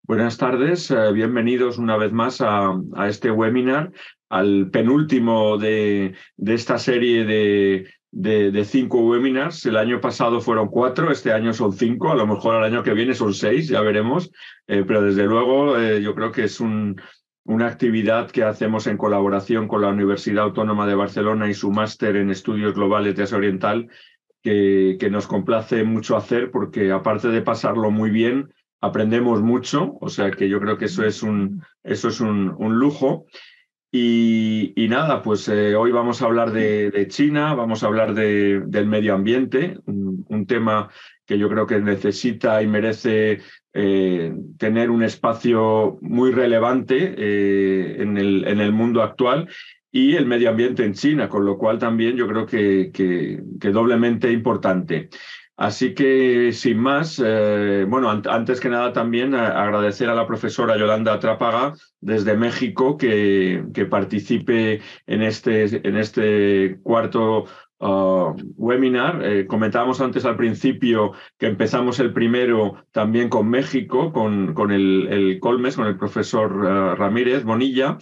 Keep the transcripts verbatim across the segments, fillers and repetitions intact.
Buenas tardes, eh, bienvenidos una vez más a, a este webinar, al penúltimo de, de esta serie de, de, de cinco webinars. El año pasado fueron cuatro, este año son cinco, a lo mejor el año que viene son seis, ya veremos, eh, pero desde luego eh, yo creo que es un, una actividad que hacemos en colaboración con la Universidad Autónoma de Barcelona y su máster en Estudios Globales de Asia Oriental, que, que nos complace mucho hacer porque aparte de pasarlo muy bien, aprendemos mucho, o sea que yo creo que eso es un, eso es un, un lujo. Y, y nada, pues eh, hoy vamos a hablar de, de China, vamos a hablar de, del medio ambiente, un, un tema que yo creo que necesita y merece eh, tener un espacio muy relevante eh, en el, en el mundo actual, y el medio ambiente en China, con lo cual también yo creo que, que, que doblemente importante. Así que, sin más, eh, bueno, an antes que nada también a agradecer a la profesora Yolanda Trápaga desde México que, que participe en este, en este cuarto uh, webinar. Eh, comentábamos antes al principio que empezamos el primero también con México, con, con el, el Colmes, con el profesor uh, Ramírez Bonilla,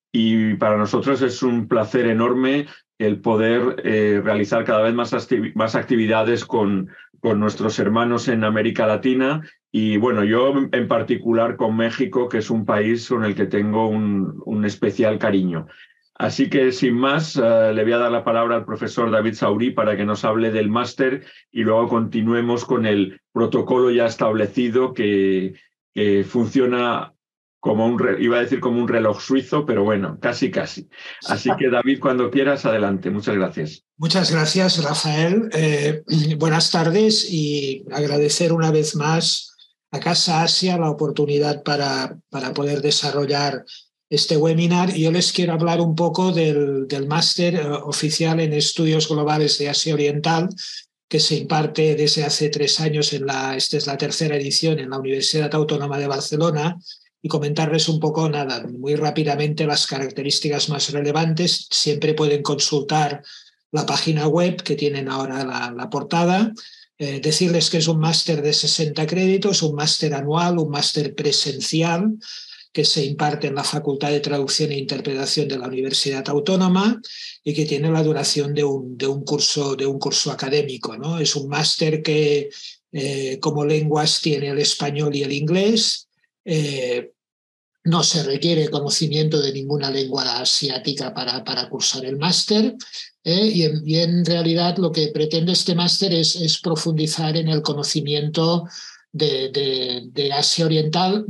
y para nosotros es un placer enorme el poder eh, realizar cada vez más, acti más actividades con, con nuestros hermanos en América Latina y, bueno, yo en particular con México, que es un país con el que tengo un, un especial cariño. Así que, sin más, uh, le voy a dar la palabra al profesor David Saurí para que nos hable del máster y luego continuemos con el protocolo ya establecido que, que funciona como un, iba a decir como un reloj suizo, pero bueno, casi, casi. Así que, David, cuando quieras, adelante. Muchas gracias. Muchas gracias, Rafael. Eh, buenas tardes y agradecer una vez más a Casa Asia la oportunidad para, para poder desarrollar este webinar. Yo les quiero hablar un poco del, del máster eh, oficial en Estudios Globales de Asia Oriental, que se imparte desde hace tres años, en la, esta es la tercera edición, en la Universidad Autónoma de Barcelona, y comentarles un poco, nada, muy rápidamente las características más relevantes. Siempre pueden consultar la página web que tienen ahora la, la portada. Eh, decirles que es un máster de sesenta créditos, un máster anual, un máster presencial que se imparte en la Facultad de Traducción e Interpretación de la Universidad Autónoma y que tiene la duración de un, de un, curso, de un curso académico, ¿no? Es un máster que eh, como lenguas tiene el español y el inglés. Eh, No se requiere conocimiento de ninguna lengua asiática para, para cursar el máster, eh, y, en, y en realidad lo que pretende este máster es, es profundizar en el conocimiento de, de, de Asia Oriental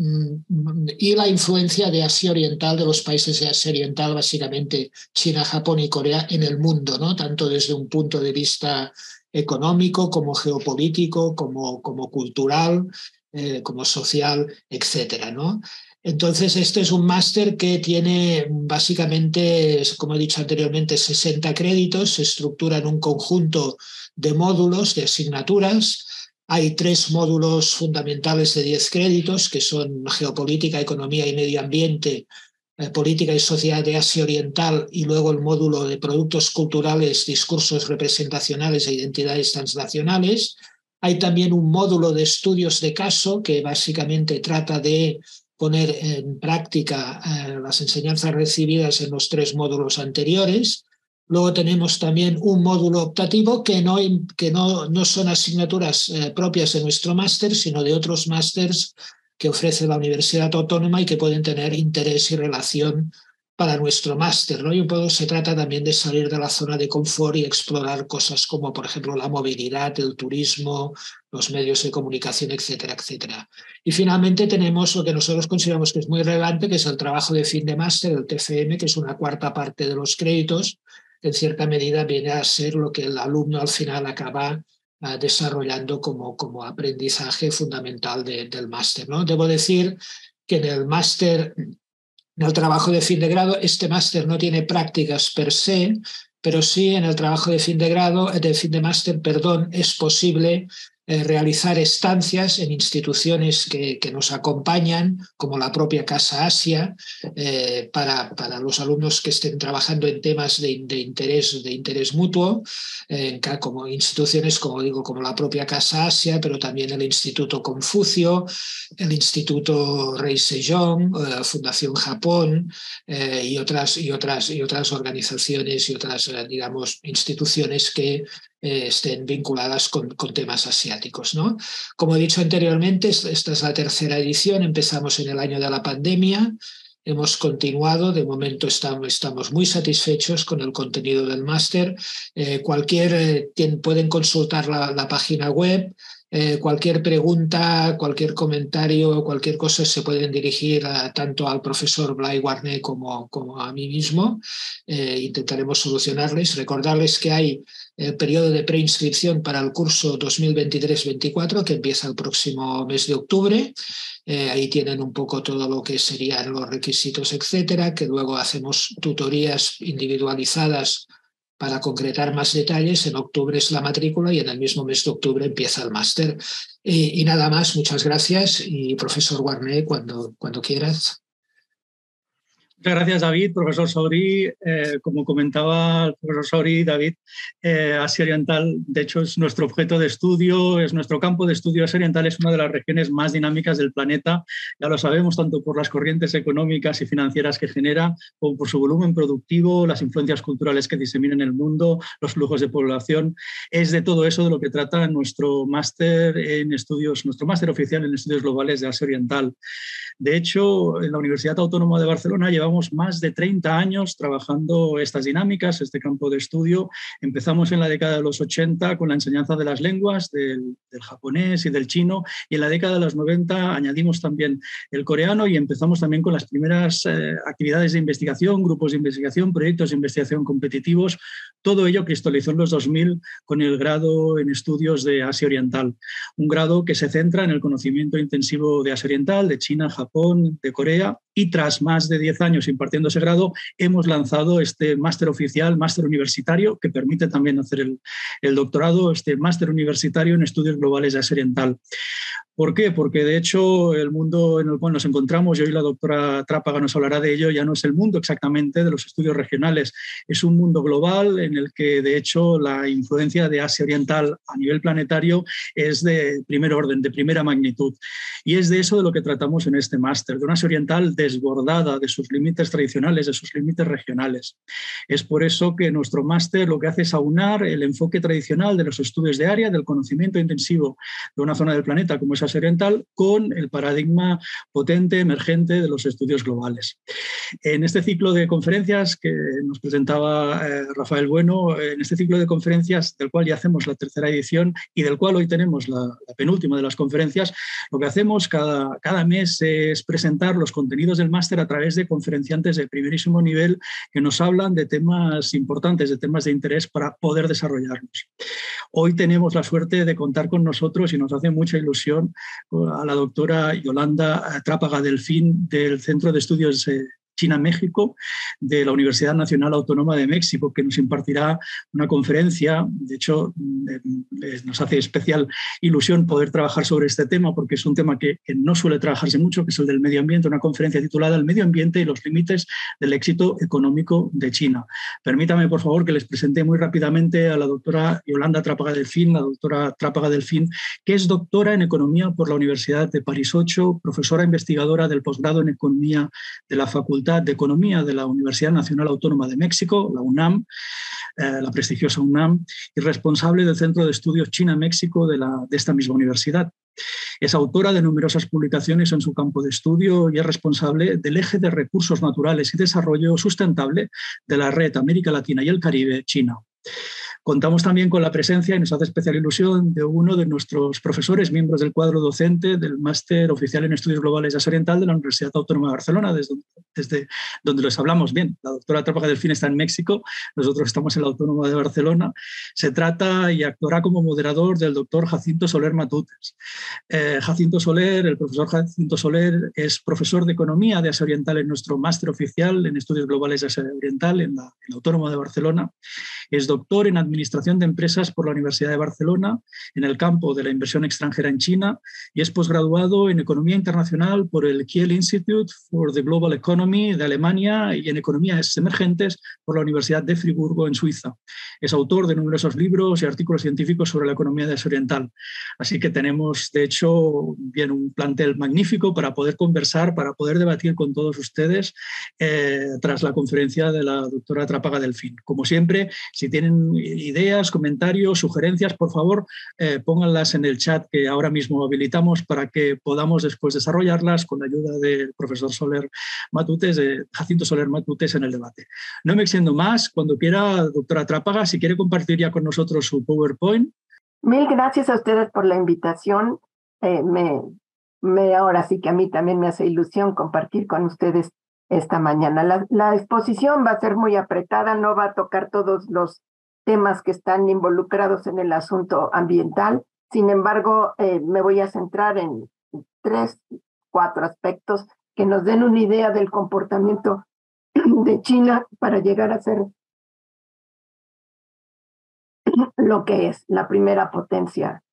y la influencia de Asia Oriental, de los países de Asia Oriental, básicamente China, Japón y Corea, en el mundo, ¿no? Tanto desde un punto de vista económico como geopolítico, como, como cultural, eh, como social, etcétera, ¿no? Entonces, este es un máster que tiene básicamente, como he dicho anteriormente, sesenta créditos, se estructura en un conjunto de módulos, de asignaturas. Hay tres módulos fundamentales de diez créditos, que son geopolítica, economía y medio ambiente, eh, política y sociedad de Asia Oriental, y luego el módulo de productos culturales, discursos representacionales e identidades transnacionales. Hay también un módulo de estudios de caso, que básicamente trata de poner en práctica eh, las enseñanzas recibidas en los tres módulos anteriores. Luego tenemos también un módulo optativo que no, que no, no son asignaturas eh, propias de nuestro máster, sino de otros másters que ofrece la Universidad Autónoma y que pueden tener interés y relación para nuestro máster, ¿no? Y un poco se trata también de salir de la zona de confort y explorar cosas como, por ejemplo, la movilidad, el turismo, los medios de comunicación, etcétera, etcétera. Y finalmente tenemos lo que nosotros consideramos que es muy relevante, que es el trabajo de fin de máster, el T F M, que es una cuarta parte de los créditos, que en cierta medida viene a ser lo que el alumno al final acaba uh, desarrollando como, como aprendizaje fundamental de, del máster, ¿no? Debo decir que en el máster, en el trabajo de fin de grado, este máster no tiene prácticas per se, pero sí en el trabajo de fin de grado, de fin de máster, perdón, es posible eh, realizar estancias en instituciones que, que nos acompañan, como la propia Casa Asia, eh, para, para los alumnos que estén trabajando en temas de, de, interés, de interés mutuo, eh, como instituciones, como digo, como la propia Casa Asia, pero también el Instituto Confucio, el Instituto Rei Sejong, eh, Fundación Japón, eh, y, otras, y, otras, y otras organizaciones y otras, eh, digamos, instituciones que eh, estén vinculadas con, con temas asiáticos, ¿no? Como he dicho anteriormente, esta es la tercera edición, empezamos en el año de la pandemia, hemos continuado, de momento estamos, estamos muy satisfechos con el contenido del máster. Eh, cualquier, eh, tiene, pueden consultar la, la página web. Eh, cualquier pregunta, cualquier comentario, cualquier cosa se pueden dirigir a, tanto al profesor Blai Warné como, como a mí mismo. Eh, intentaremos solucionarles. Recordarles que hay el periodo de preinscripción para el curso dos mil veintitrés veinticuatro, que empieza el próximo mes de octubre. Eh, ahí tienen un poco todo lo que serían los requisitos, etcétera, que luego hacemos tutorías individualizadas para concretar más detalles. En octubre es la matrícula y en el mismo mes de octubre empieza el máster. Y, y nada más, muchas gracias. Y profesor Warné, cuando, cuando quieras. Muchas gracias, David. Profesor Sauri, eh, como comentaba el profesor Sauri, David, eh, Asia Oriental, de hecho, es nuestro objeto de estudio, es nuestro campo de estudio. Asia Oriental es una de las regiones más dinámicas del planeta, ya lo sabemos, tanto por las corrientes económicas y financieras que genera, como por su volumen productivo, las influencias culturales que disemina en el mundo, los flujos de población. Es de todo eso de lo que trata nuestro máster en estudios, nuestro máster oficial en estudios globales de Asia Oriental. De hecho, en la Universidad Autónoma de Barcelona llevamos más de treinta años trabajando estas dinámicas, este campo de estudio. Empezamos en la década de los ochenta con la enseñanza de las lenguas, del, del japonés y del chino, y en la década de los noventa añadimos también el coreano y empezamos también con las primeras eh, actividades de investigación, grupos de investigación, proyectos de investigación competitivos. Todo ello cristalizó en los dos mil con el grado en estudios de Asia Oriental, un grado que se centra en el conocimiento intensivo de Asia Oriental, de China, Japón, de Corea, y tras más de diez años impartiendo ese grado hemos lanzado este máster oficial, máster universitario, que permite también hacer el, el doctorado, este máster universitario en estudios globales de Asia Oriental. ¿Por qué? Porque de hecho el mundo en el cual nos encontramos, y hoy la doctora Trápaga nos hablará de ello, ya no es el mundo exactamente de los estudios regionales, es un mundo global en el que de hecho la influencia de Asia Oriental a nivel planetario es de primer orden, de primera magnitud. Y es de eso de lo que tratamos en este máster, de una Asia Oriental desbordada de sus límites tradicionales, de sus límites regionales. Es por eso que nuestro máster lo que hace es aunar el enfoque tradicional de los estudios de área, del conocimiento intensivo de una zona del planeta como es Asia Oriental, con el paradigma potente, emergente de los estudios globales. En este ciclo de conferencias que nos presentaba eh, Rafael Bueno, en este ciclo de conferencias del cual ya hacemos la tercera edición y del cual hoy tenemos la, la penúltima de las conferencias, lo que hacemos cada, cada mes es presentar los contenidos del máster a través de conferenciantes de primerísimo nivel que nos hablan de temas importantes, de temas de interés para poder desarrollarlos. Hoy tenemos la suerte de contar con nosotros y nos hace mucha ilusión a la doctora Yolanda Trápaga Delfín del Centro de Estudios China-México de la Universidad Nacional Autónoma de México, que nos impartirá una conferencia. De hecho, nos hace especial ilusión poder trabajar sobre este tema porque es un tema que, que no suele trabajarse mucho, que es el del medio ambiente, una conferencia titulada El medio ambiente y los límites del éxito económico de China. Permítame, por favor, que les presente muy rápidamente a la doctora Yolanda Trápaga Delfín, la doctora Trápaga Delfín, que es doctora en Economía por la Universidad de París ocho, profesora investigadora del posgrado en Economía de la Facultad de Economía de la Universidad Nacional Autónoma de México, la UNAM, eh, la prestigiosa UNAM, y responsable del Centro de Estudios China-México de, la, de esta misma universidad. Es autora de numerosas publicaciones en su campo de estudio y es responsable del eje de recursos naturales y desarrollo sustentable de la red América Latina y el Caribe, China. Contamos también con la presencia, y nos hace especial ilusión, de uno de nuestros profesores, miembros del cuadro docente del Máster Oficial en Estudios Globales de Asia Oriental de la Universidad Autónoma de Barcelona, desde donde desde donde les hablamos bien. La doctora Trápaga Delfín está en México, nosotros estamos en la Autónoma de Barcelona. Se trata y actuará como moderador del doctor Jacinto Soler Matutes. Eh, Jacinto Soler, el profesor Jacinto Soler, es profesor de Economía de Asia Oriental en nuestro máster oficial en Estudios Globales de Asia Oriental en la, en la Autónoma de Barcelona. Es doctor en Administración de Empresas por la Universidad de Barcelona en el campo de la inversión extranjera en China y es posgraduado en Economía Internacional por el Kiel Institute for the Global Economy de Alemania y en Economías Emergentes por la Universidad de Friburgo en Suiza. Es autor de numerosos libros y artículos científicos sobre la economía de Asia Oriental. Así que tenemos, de hecho, bien un plantel magnífico para poder conversar, para poder debatir con todos ustedes eh, tras la conferencia de la doctora Trápaga Delfín. Como siempre, si tienen ideas, comentarios, sugerencias, por favor, eh, pónganlas en el chat que ahora mismo habilitamos para que podamos después desarrollarlas con la ayuda del profesor Soler Matutes, de Jacinto Soler Matutes en el debate. No me extiendo más. Cuando quiera, doctora Trápaga, si quiere compartir ya con nosotros su PowerPoint. Mil gracias a ustedes por la invitación. Eh, me, me, ahora sí que a mí también me hace ilusión compartir con ustedes esta mañana. La, la exposición va a ser muy apretada, no va a tocar todos los temas que están involucrados en el asunto ambiental. Sin embargo, eh, me voy a centrar en tres, cuatro aspectos que nos den una idea del comportamiento de China para llegar a ser lo que es la primera potencia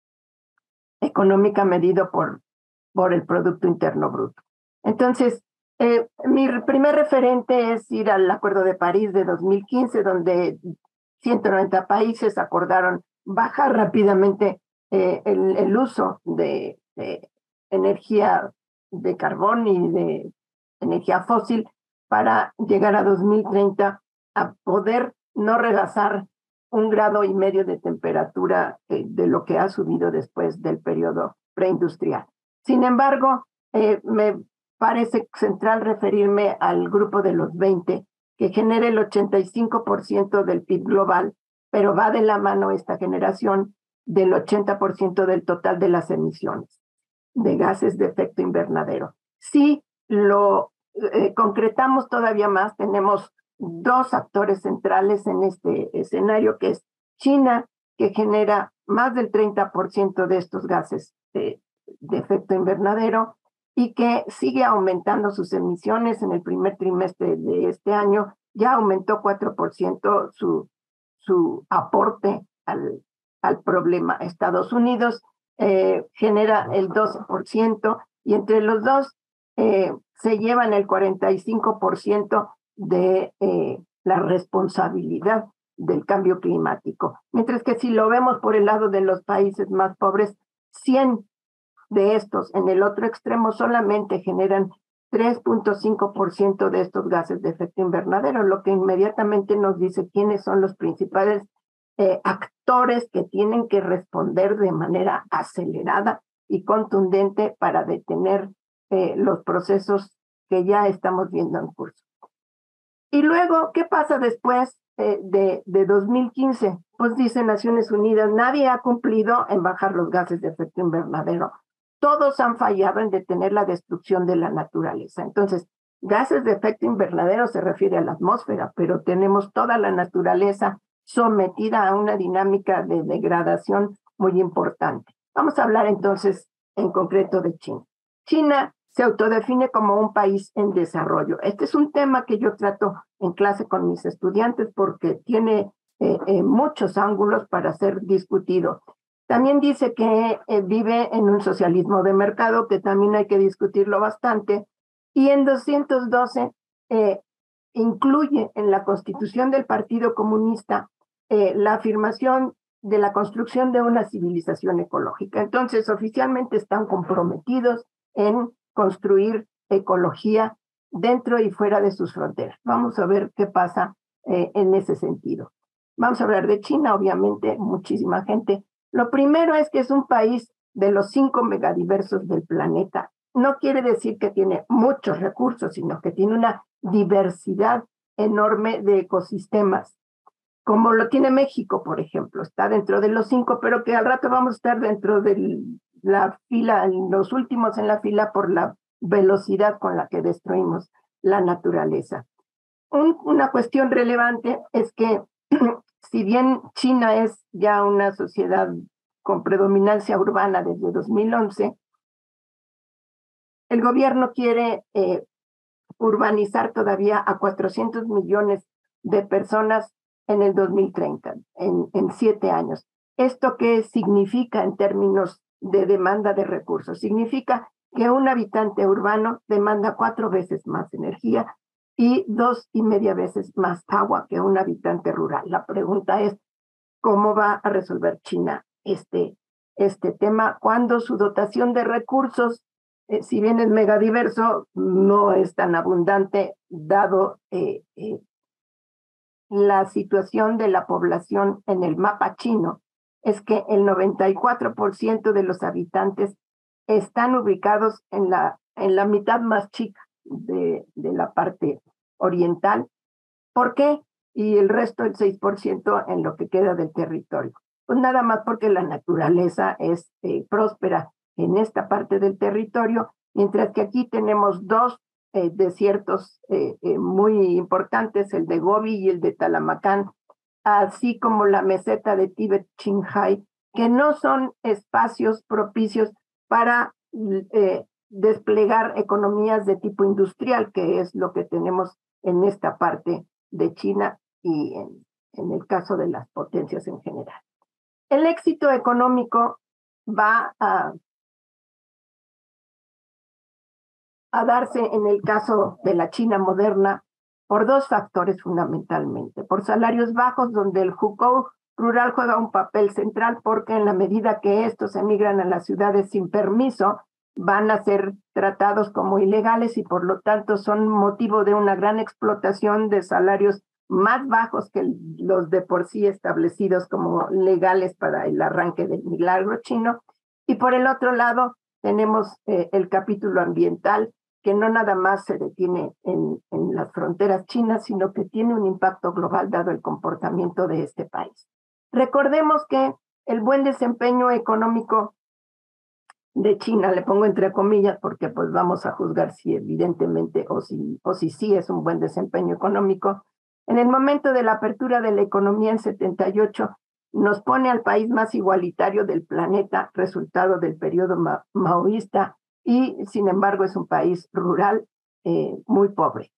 económica medido por, por el Producto Interno Bruto. Entonces, eh, mi primer referente es ir al Acuerdo de París de dos mil quince, donde ciento noventa países acordaron bajar rápidamente eh, el, el uso de, de energía de carbón y de energía fósil para llegar a dos mil treinta a poder no rebasar un grado y medio de temperatura eh, de lo que ha subido después del periodo preindustrial. Sin embargo, eh, me parece central referirme al grupo de los veinte, que genera el ochenta y cinco por ciento del P I B global, pero va de la mano esta generación del ochenta por ciento del total de las emisiones de gases de efecto invernadero. Si lo eh, concretamos todavía más, tenemos dos actores centrales en este escenario, que es China, que genera más del treinta por ciento de estos gases de, de efecto invernadero y que sigue aumentando sus emisiones. En el primer trimestre de este año ya aumentó cuatro por ciento su, su aporte al, al problema. Estados Unidos eh, genera el doce por ciento y entre los dos eh, se llevan el cuarenta y cinco por ciento de eh, la responsabilidad del cambio climático. Mientras que si lo vemos por el lado de los países más pobres, cien de estos en el otro extremo solamente generan tres punto cinco por ciento de estos gases de efecto invernadero, lo que inmediatamente nos dice quiénes son los principales eh, actores que tienen que responder de manera acelerada y contundente para detener eh, los procesos que ya estamos viendo en curso. Y luego, ¿qué pasa después eh, de, de dos mil quince? Pues dice Naciones Unidas, nadie ha cumplido en bajar los gases de efecto invernadero. Todos han fallado en detener la destrucción de la naturaleza. Entonces, gases de efecto invernadero se refiere a la atmósfera, pero tenemos toda la naturaleza sometida a una dinámica de degradación muy importante. Vamos a hablar entonces en concreto de China. China se autodefine como un país en desarrollo. Este es un tema que yo trato en clase con mis estudiantes porque tiene eh, eh, muchos ángulos para ser discutido. También dice que eh, vive en un socialismo de mercado, que también hay que discutirlo bastante. Y en doscientos doce eh, incluye en la Constitución del Partido Comunista eh, la afirmación de la construcción de una civilización ecológica. Entonces, oficialmente están comprometidos en construir ecología dentro y fuera de sus fronteras. Vamos a ver qué pasa eh, en ese sentido. Vamos a hablar de China, obviamente, muchísima gente. Lo primero es que es un país de los cinco megadiversos del planeta. No quiere decir que tiene muchos recursos, sino que tiene una diversidad enorme de ecosistemas, como lo tiene México, por ejemplo. Está dentro de los cinco, pero que al rato vamos a estar dentro de la fila, los últimos en la fila por la velocidad con la que destruimos la naturaleza. Un, una cuestión relevante es que si bien China es ya una sociedad con predominancia urbana desde dos mil once, el gobierno quiere eh, urbanizar todavía a cuatrocientos millones de personas en el dos mil treinta, en, en siete años. ¿Esto qué significa en términos de demanda de recursos? Significa que un habitante urbano demanda cuatro veces más energía y dos y media veces más agua que un habitante rural. La pregunta es, ¿cómo va a resolver China este, este tema cuando su dotación de recursos, eh, si bien es megadiverso, no es tan abundante dado eh, eh, la situación de la población en el mapa chino? Es que el noventa y cuatro por ciento de los habitantes están ubicados en la, en la mitad más chica de, de la parte oriental. ¿Por qué? Y el resto, el seis por ciento, en lo que queda del territorio. Pues nada más porque la naturaleza es eh, próspera en esta parte del territorio, mientras que aquí tenemos dos eh, desiertos eh, eh, muy importantes, el de Gobi y el de Talamacán, así como la meseta de Tíbet-Qinghai, que no son espacios propicios para eh, desplegar economías de tipo industrial, que es lo que tenemos en esta parte de China y en, en el caso de las potencias en general. El éxito económico va a, a darse en el caso de la China moderna por dos factores fundamentalmente. Por salarios bajos, donde el hukou rural juega un papel central, porque en la medida que estos emigran a las ciudades sin permiso, van a ser tratados como ilegales y por lo tanto son motivo de una gran explotación de salarios más bajos que los de por sí establecidos como legales para el arranque del milagro chino. Y por el otro lado tenemos eh, el capítulo ambiental, que no nada más se detiene en, en las fronteras chinas, sino que tiene un impacto global dado el comportamiento de este país. Recordemos que el buen desempeño económico de China, le pongo entre comillas porque pues vamos a juzgar si evidentemente o si, o si sí es un buen desempeño económico, en el momento de la apertura de la economía en setenta y ocho nos pone al país más igualitario del planeta, resultado del periodo ma maoísta, y sin embargo es un país rural eh, muy pobre.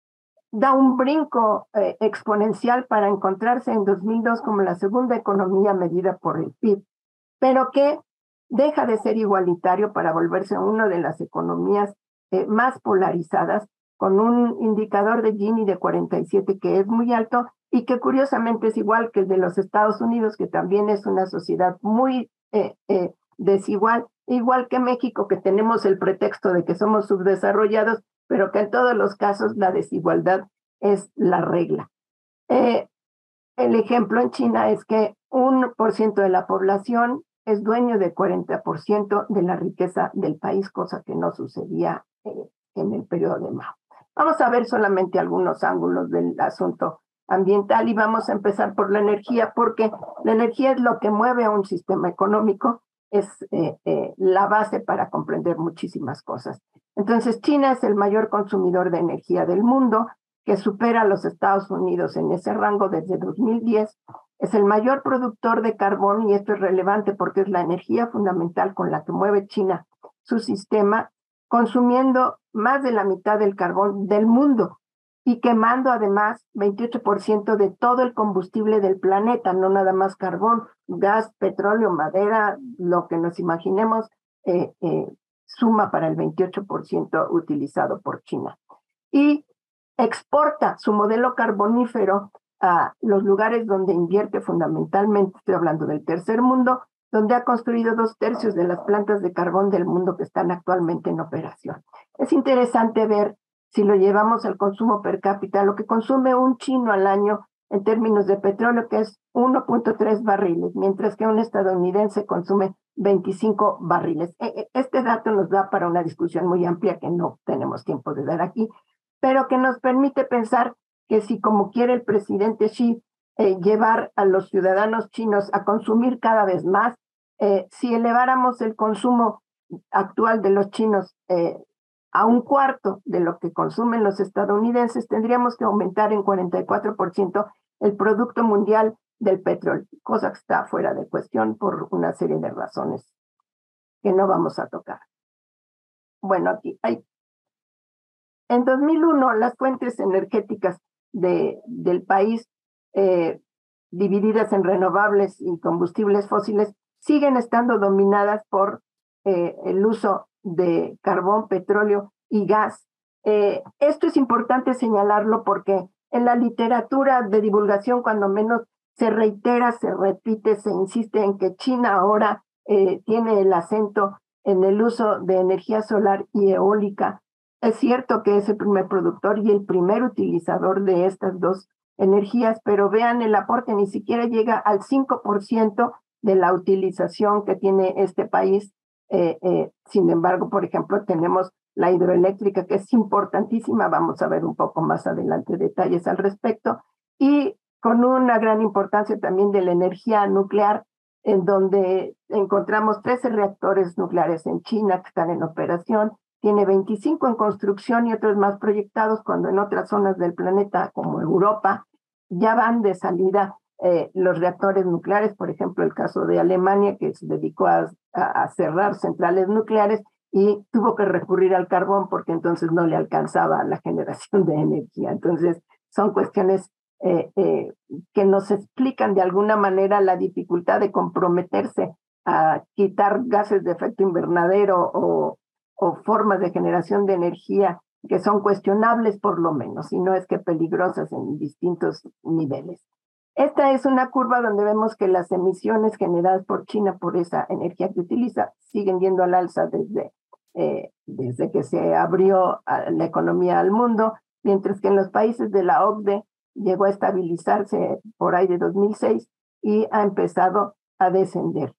Da un brinco eh, exponencial para encontrarse en dos mil dos como la segunda economía medida por el P I B, pero que deja de ser igualitario para volverse una de las economías eh, más polarizadas, con un indicador de Gini de cuarenta y siete que es muy alto y que curiosamente es igual que el de los Estados Unidos, que también es una sociedad muy eh, eh, desigual, igual que México, que tenemos el pretexto de que somos subdesarrollados, pero que en todos los casos la desigualdad es la regla. Eh, el ejemplo en China es que un por ciento de la población es dueño del cuarenta por ciento de la riqueza del país, cosa que no sucedía eh, en el periodo de Mao. Vamos a ver solamente algunos ángulos del asunto ambiental y vamos a empezar por la energía, porque la energía es lo que mueve a un sistema económico, es eh, eh, la base para comprender muchísimas cosas. Entonces, China es el mayor consumidor de energía del mundo, que supera a los Estados Unidos en ese rango desde dos mil diez. Es el mayor productor de carbón, y esto es relevante porque es la energía fundamental con la que mueve China su sistema, consumiendo más de la mitad del carbón del mundo y quemando además veintiocho por ciento de todo el combustible del planeta, no nada más carbón, gas, petróleo, madera, lo que nos imaginemos, eh, eh, suma para el veintiocho por ciento utilizado por China. Y exporta su modelo carbonífero a los lugares donde invierte fundamentalmente, estoy hablando del tercer mundo, donde ha construido dos tercios de las plantas de carbón del mundo que están actualmente en operación. Es interesante ver, si lo llevamos al consumo per cápita, lo que consume un chino al año en términos de petróleo, que es uno punto tres barriles, mientras que un estadounidense consume veinticinco barriles. Este dato nos da para una discusión muy amplia que no tenemos tiempo de dar aquí, pero que nos permite pensar que si, como quiere el presidente Xi, eh, llevar a los ciudadanos chinos a consumir cada vez más, eh, si eleváramos el consumo actual de los chinos eh, a un cuarto de lo que consumen los estadounidenses, tendríamos que aumentar en cuarenta y cuatro por ciento el Producto Mundial del petróleo, cosa que está fuera de cuestión por una serie de razones que no vamos a tocar. Bueno, aquí hay. En dos mil uno, las fuentes energéticas de, del país, eh, divididas en renovables y combustibles fósiles, siguen estando dominadas por eh, el uso de carbón, petróleo y gas. Eh, esto es importante señalarlo porque en la literatura de divulgación, cuando menos, se reitera, se repite, se insiste en que China ahora eh, tiene el acento en el uso de energía solar y eólica. Es cierto que es el primer productor y el primer utilizador de estas dos energías, pero vean el aporte, ni siquiera llega al cinco por ciento de la utilización que tiene este país. Eh, eh, sin embargo, por ejemplo, tenemos la hidroeléctrica, que es importantísima, vamos a ver un poco más adelante detalles al respecto, y con una gran importancia también de la energía nuclear, en donde encontramos trece reactores nucleares en China que están en operación, tiene veinticinco en construcción y otros más proyectados, cuando en otras zonas del planeta, como Europa, ya van de salida eh, los reactores nucleares. Por ejemplo, el caso de Alemania, que se dedicó a, a, a cerrar centrales nucleares y tuvo que recurrir al carbón porque entonces no le alcanzaba la generación de energía. Entonces, son cuestiones eh, eh, que nos explican de alguna manera la dificultad de comprometerse a quitar gases de efecto invernadero o, o formas de generación de energía que son cuestionables por lo menos, y no es que peligrosas en distintos niveles. Esta es una curva donde vemos que las emisiones generadas por China por esa energía que utiliza siguen yendo al alza desde, eh, desde que se abrió la economía al mundo, mientras que en los países de la O C D E llegó a estabilizarse por ahí de dos mil seis y ha empezado a descender.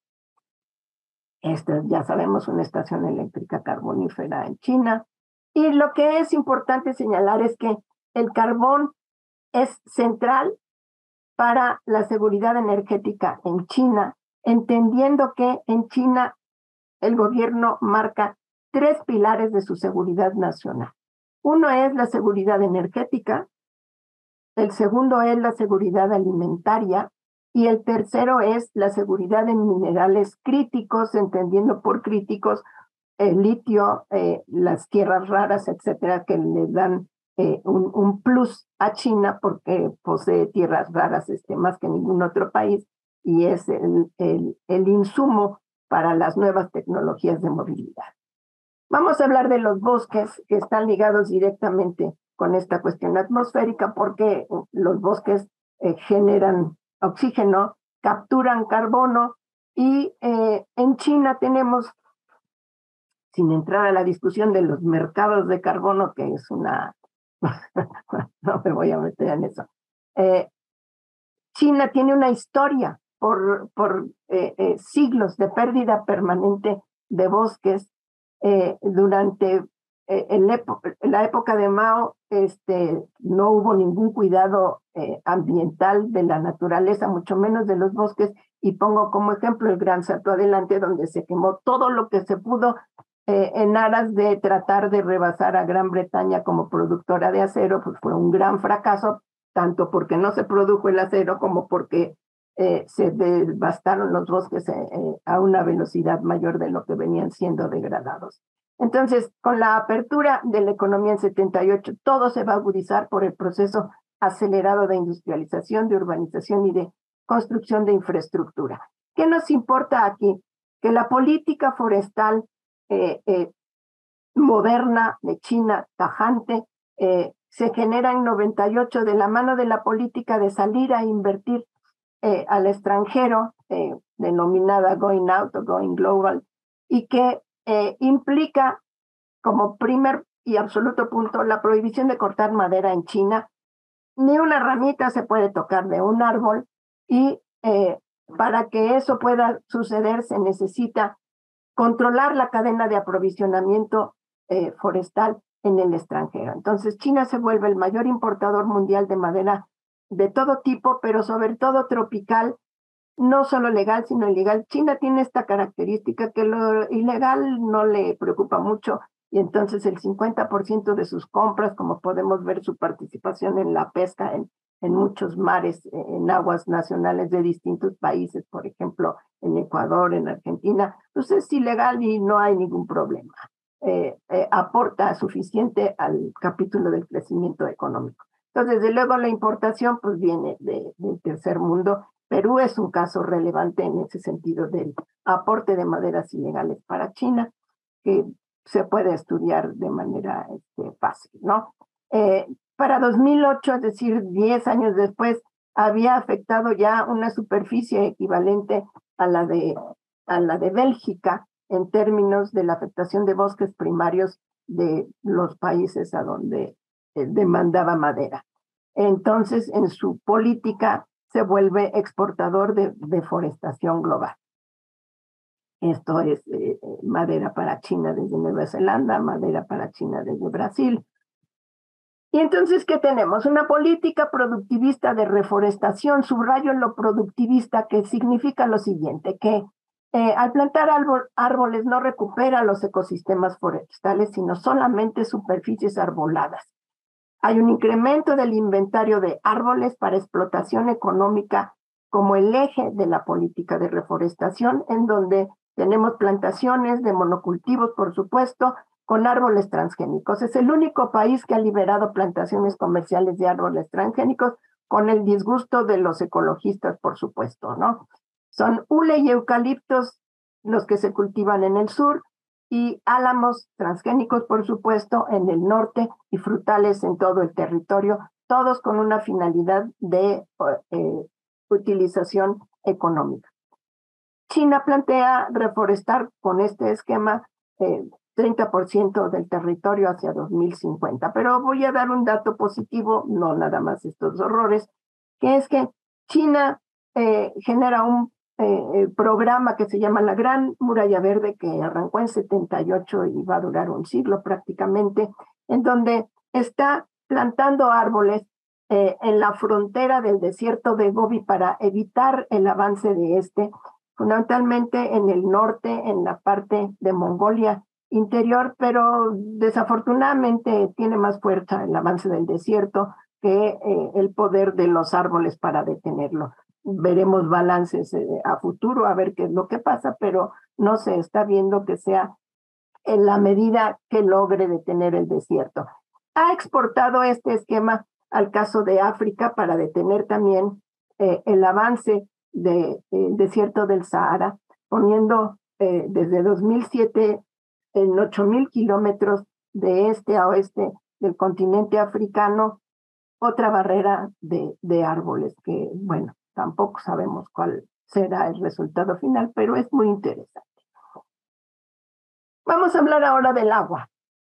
Esta es, ya sabemos, una estación eléctrica carbonífera en China. Y lo que es importante señalar es que el carbón es central para la seguridad energética en China, entendiendo que en China el gobierno marca tres pilares de su seguridad nacional. Uno es la seguridad energética, el segundo es la seguridad alimentaria y el tercero es la seguridad en minerales críticos, entendiendo por críticos el litio, eh, las tierras raras, etcétera, que le dan eh, un, un plus a China porque posee tierras raras este, más que ningún otro país, y es el, el, el insumo para las nuevas tecnologías de movilidad. Vamos a hablar de los bosques que están ligados directamente con esta cuestión atmosférica, porque los bosques eh, generan oxígeno, capturan carbono, y eh, en China tenemos, sin entrar a la discusión de los mercados de carbono, que es una... no me voy a meter en eso. Eh, China tiene una historia por, por eh, eh, siglos de pérdida permanente de bosques. Eh, durante eh, el épo la época de Mao este, no hubo ningún cuidado eh, ambiental de la naturaleza, mucho menos de los bosques, y pongo como ejemplo el Gran Salto Adelante, donde se quemó todo lo que se pudo eh, en aras de tratar de rebasar a Gran Bretaña como productora de acero. Pues fue un gran fracaso, tanto porque no se produjo el acero como porque Eh, se devastaron los bosques eh, eh, a una velocidad mayor de lo que venían siendo degradados. Entonces, con la apertura de la economía en setenta y ocho, todo se va a agudizar por el proceso acelerado de industrialización, de urbanización y de construcción de infraestructura. ¿Qué nos importa aquí? Que la política forestal eh, eh, moderna de China, tajante, eh, se genera en noventa y ocho de la mano de la política de salir a invertir Eh, al extranjero, eh, denominada Going Out o Going Global, y que eh, implica como primer y absoluto punto la prohibición de cortar madera en China. Ni una ramita se puede tocar de un árbol, y eh, para que eso pueda suceder se necesita controlar la cadena de aprovisionamiento eh, forestal en el extranjero. Entonces China se vuelve el mayor importador mundial de madera de todo tipo, pero sobre todo tropical, no solo legal, sino ilegal. China tiene esta característica que lo ilegal no le preocupa mucho, y entonces el cincuenta por ciento de sus compras, como podemos ver su participación en la pesca en, en muchos mares, en aguas nacionales de distintos países, por ejemplo, en Ecuador, en Argentina, pues es ilegal y no hay ningún problema. Eh, eh, aporta suficiente al capítulo del crecimiento económico. Entonces, desde luego, la importación pues viene de, del tercer mundo. Perú es un caso relevante en ese sentido del aporte de maderas ilegales para China, que se puede estudiar de manera este, fácil, ¿no? Eh, para dos mil ocho, es decir, diez años después, había afectado ya una superficie equivalente a la de, a la de Bélgica en términos de la afectación de bosques primarios de los países a donde eh, demandaba madera. Entonces, en su política se vuelve exportador de deforestación global. Esto es eh, madera para China desde Nueva Zelanda, madera para China desde Brasil. Y entonces, ¿qué tenemos? Una política productivista de reforestación, subrayo lo productivista, que significa lo siguiente, que eh, al plantar árbol, árboles no recupera los ecosistemas forestales, sino solamente superficies arboladas. Hay un incremento del inventario de árboles para explotación económica como el eje de la política de reforestación, en donde tenemos plantaciones de monocultivos, por supuesto, con árboles transgénicos. Es el único país que ha liberado plantaciones comerciales de árboles transgénicos, con el disgusto de los ecologistas, por supuesto, ¿no? Son hule y eucaliptos los que se cultivan en el sur, y álamos transgénicos, por supuesto, en el norte, y frutales en todo el territorio, todos con una finalidad de eh, utilización económica. China plantea reforestar con este esquema eh, treinta por ciento del territorio hacia dos mil cincuenta, pero voy a dar un dato positivo, no nada más estos horrores, que es que China eh, genera un eh, programa que se llama la Gran Muralla Verde, que arrancó en setenta y ocho y va a durar un siglo prácticamente, en donde está plantando árboles eh, en la frontera del desierto de Gobi para evitar el avance de este, fundamentalmente en el norte, en la parte de Mongolia interior, pero desafortunadamente tiene más fuerza el avance del desierto que eh, el poder de los árboles para detenerlo. Veremos balances eh, a futuro, a ver qué es lo que pasa, pero no se está viendo que sea en la medida que logre detener el desierto. Ha exportado este esquema al caso de África para detener también eh, el avance del de, eh, desierto del Sahara, poniendo eh, desde dos mil siete en ocho mil kilómetros de este a oeste del continente africano otra barrera de, de árboles que, bueno, tampoco sabemos cuál será el resultado final, pero es muy interesante. Vamos a hablar ahora del agua.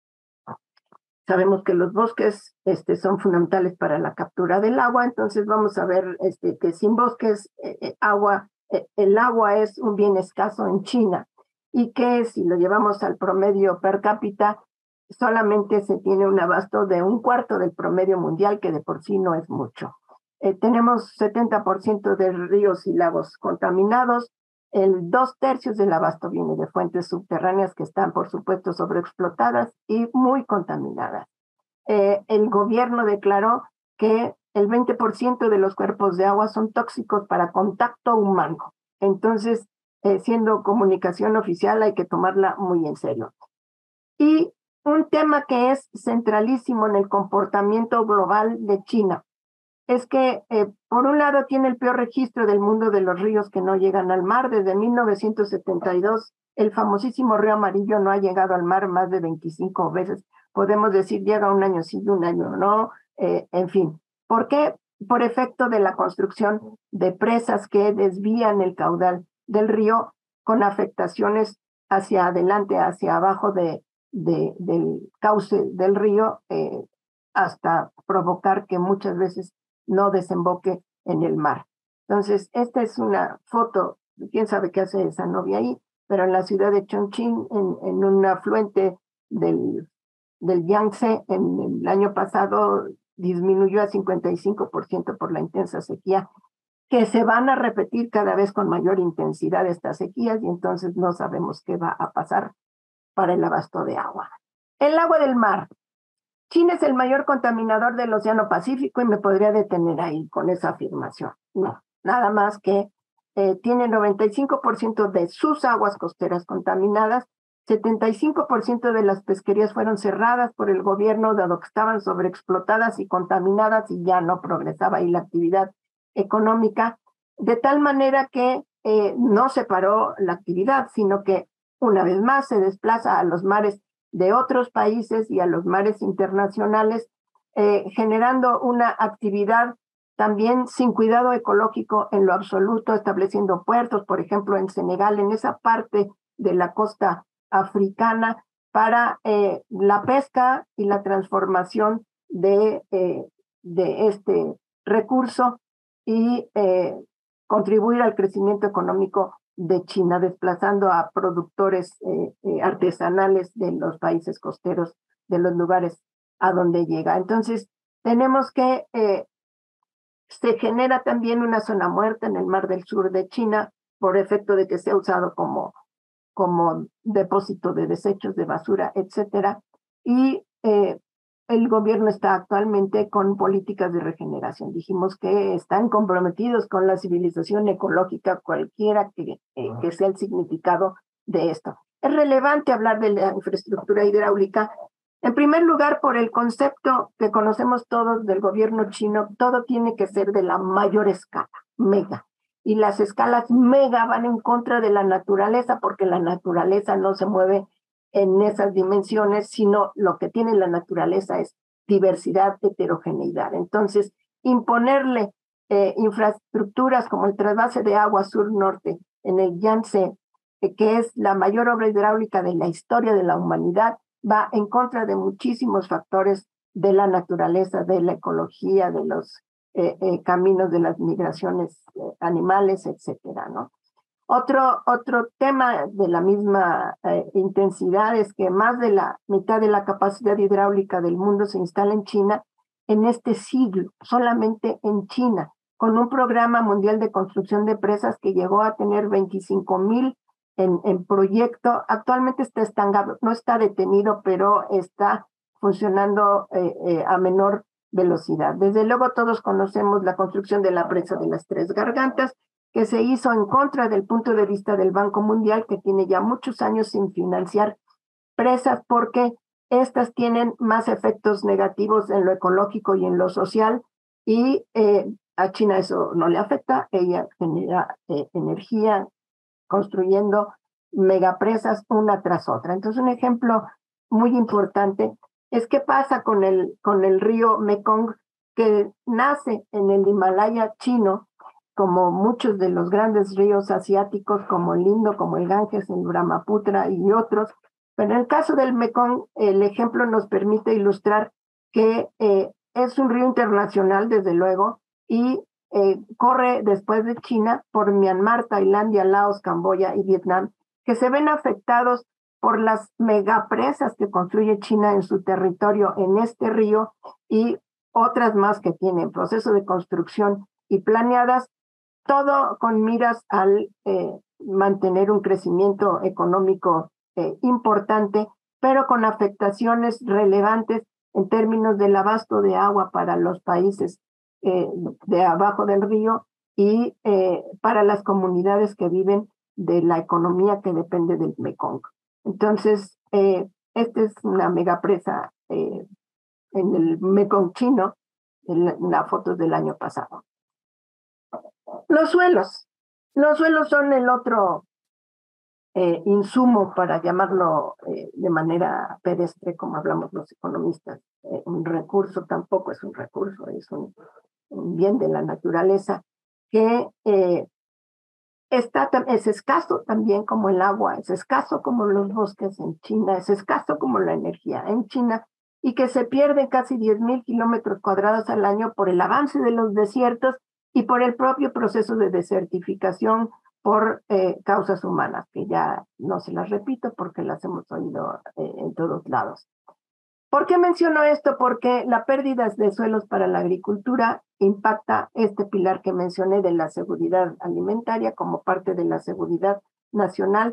Sabemos que los bosques este, son fundamentales para la captura del agua, entonces vamos a ver este, que sin bosques, eh, eh, agua, eh, el agua es un bien escaso en China, y que si lo llevamos al promedio per cápita, solamente se tiene un abasto de un cuarto del promedio mundial, que de por sí no es mucho. Eh, tenemos setenta por ciento de ríos y lagos contaminados, el dos tercios del abasto viene de fuentes subterráneas que están, por supuesto, sobreexplotadas y muy contaminadas. Eh, el gobierno declaró que el veinte por ciento de los cuerpos de agua son tóxicos para contacto humano. Entonces, eh, siendo comunicación oficial, hay que tomarla muy en serio. Y un tema que es centralísimo en el comportamiento global de China es que, eh, por un lado, tiene el peor registro del mundo de los ríos que no llegan al mar. Desde mil novecientos setenta y dos, el famosísimo río Amarillo no ha llegado al mar más de veinticinco veces. Podemos decir, llega un año sí y un año no, eh, en fin. ¿Por qué? Por efecto de la construcción de presas que desvían el caudal del río con afectaciones hacia adelante, hacia abajo de, de, del cauce del río, eh, hasta provocar que muchas veces no desemboque en el mar. Entonces, esta es una foto, quién sabe qué hace esa novia ahí, pero en la ciudad de Chongqing, en, en un afluente del, del Yangtze, en el año pasado disminuyó a cincuenta y cinco por ciento por la intensa sequía, que se van a repetir cada vez con mayor intensidad estas sequías, y entonces no sabemos qué va a pasar para el abasto de agua. El agua del mar. China es el mayor contaminador del Océano Pacífico y me podría detener ahí con esa afirmación. No, nada más que eh, tiene noventa y cinco por ciento de sus aguas costeras contaminadas, setenta y cinco por ciento de las pesquerías fueron cerradas por el gobierno dado que estaban sobreexplotadas y contaminadas y ya no progresaba ahí la actividad económica, de tal manera que eh, no se paró la actividad, sino que una vez más se desplaza a los mares de otros países y a los mares internacionales, eh, generando una actividad también sin cuidado ecológico en lo absoluto, estableciendo puertos, por ejemplo, en Senegal, en esa parte de la costa africana, para eh, la pesca y la transformación de, eh, de este recurso y eh, contribuir al crecimiento económico de China, desplazando a productores eh, eh, artesanales de los países costeros, de los lugares a donde llega. Entonces, tenemos que, eh, se genera también una zona muerta en el Mar del Sur de China por efecto de que se ha usado como, como depósito de desechos, de basura, etcétera. Y eh, el gobierno está actualmente con políticas de regeneración. Dijimos que están comprometidos con la civilización ecológica, cualquiera que, eh, que sea el significado de esto. Es relevante hablar de la infraestructura hidráulica, en primer lugar, por el concepto que conocemos todos del gobierno chino, todo tiene que ser de la mayor escala, mega. Y las escalas mega van en contra de la naturaleza, porque la naturaleza no se mueve en esas dimensiones, sino lo que tiene la naturaleza es diversidad, heterogeneidad. Entonces, imponerle eh, infraestructuras como el trasvase de agua sur-norte en el Yangtze, eh, que es la mayor obra hidráulica de la historia de la humanidad, va en contra de muchísimos factores de la naturaleza, de la ecología, de los eh, eh, caminos de las migraciones eh, animales, etcétera, ¿no? Otro, otro tema de la misma eh, intensidad es que más de la mitad de la capacidad hidráulica del mundo se instala en China en este siglo, solamente en China, con un programa mundial de construcción de presas que llegó a tener veinticinco mil en, en proyecto. Actualmente está estancado, no está detenido, pero está funcionando eh, eh, a menor velocidad. Desde luego todos conocemos la construcción de la presa de las Tres Gargantas, que se hizo en contra del punto de vista del Banco Mundial, que tiene ya muchos años sin financiar presas porque estas tienen más efectos negativos en lo ecológico y en lo social, y eh, a China eso no le afecta. Ella genera eh, energía construyendo megapresas una tras otra. Entonces, un ejemplo muy importante es qué pasa con el, con el río Mekong, que nace en el Himalaya chino, como muchos de los grandes ríos asiáticos, como el Indo, como el Ganges, el Brahmaputra y otros. Pero en el caso del Mekong, el ejemplo nos permite ilustrar que eh, es un río internacional, desde luego, y eh, corre después de China por Myanmar, Tailandia, Laos, Camboya y Vietnam, que se ven afectados por las megapresas que construye China en su territorio en este río y otras más que tienen proceso de construcción y planeadas, todo con miras al eh, mantener un crecimiento económico eh, importante, pero con afectaciones relevantes en términos del abasto de agua para los países eh, de abajo del río y eh, para las comunidades que viven de la economía que depende del Mekong. Entonces, eh, esta es una megapresa eh, en el Mekong chino, en la, en la foto del año pasado. Los suelos. Los suelos son el otro eh, insumo, para llamarlo eh, de manera pedestre, como hablamos los economistas. Eh, un recurso tampoco es un recurso, es un, un bien de la naturaleza que eh, está, es escaso también como el agua, es escaso como los bosques en China, es escaso como la energía en China, y que se pierden casi diez mil kilómetros cuadrados al año por el avance de los desiertos y por el propio proceso de desertificación por eh, causas humanas, que ya no se las repito porque las hemos oído eh, en todos lados. ¿Por qué menciono esto? Porque la pérdida de suelos para la agricultura impacta este pilar que mencioné de la seguridad alimentaria como parte de la seguridad nacional,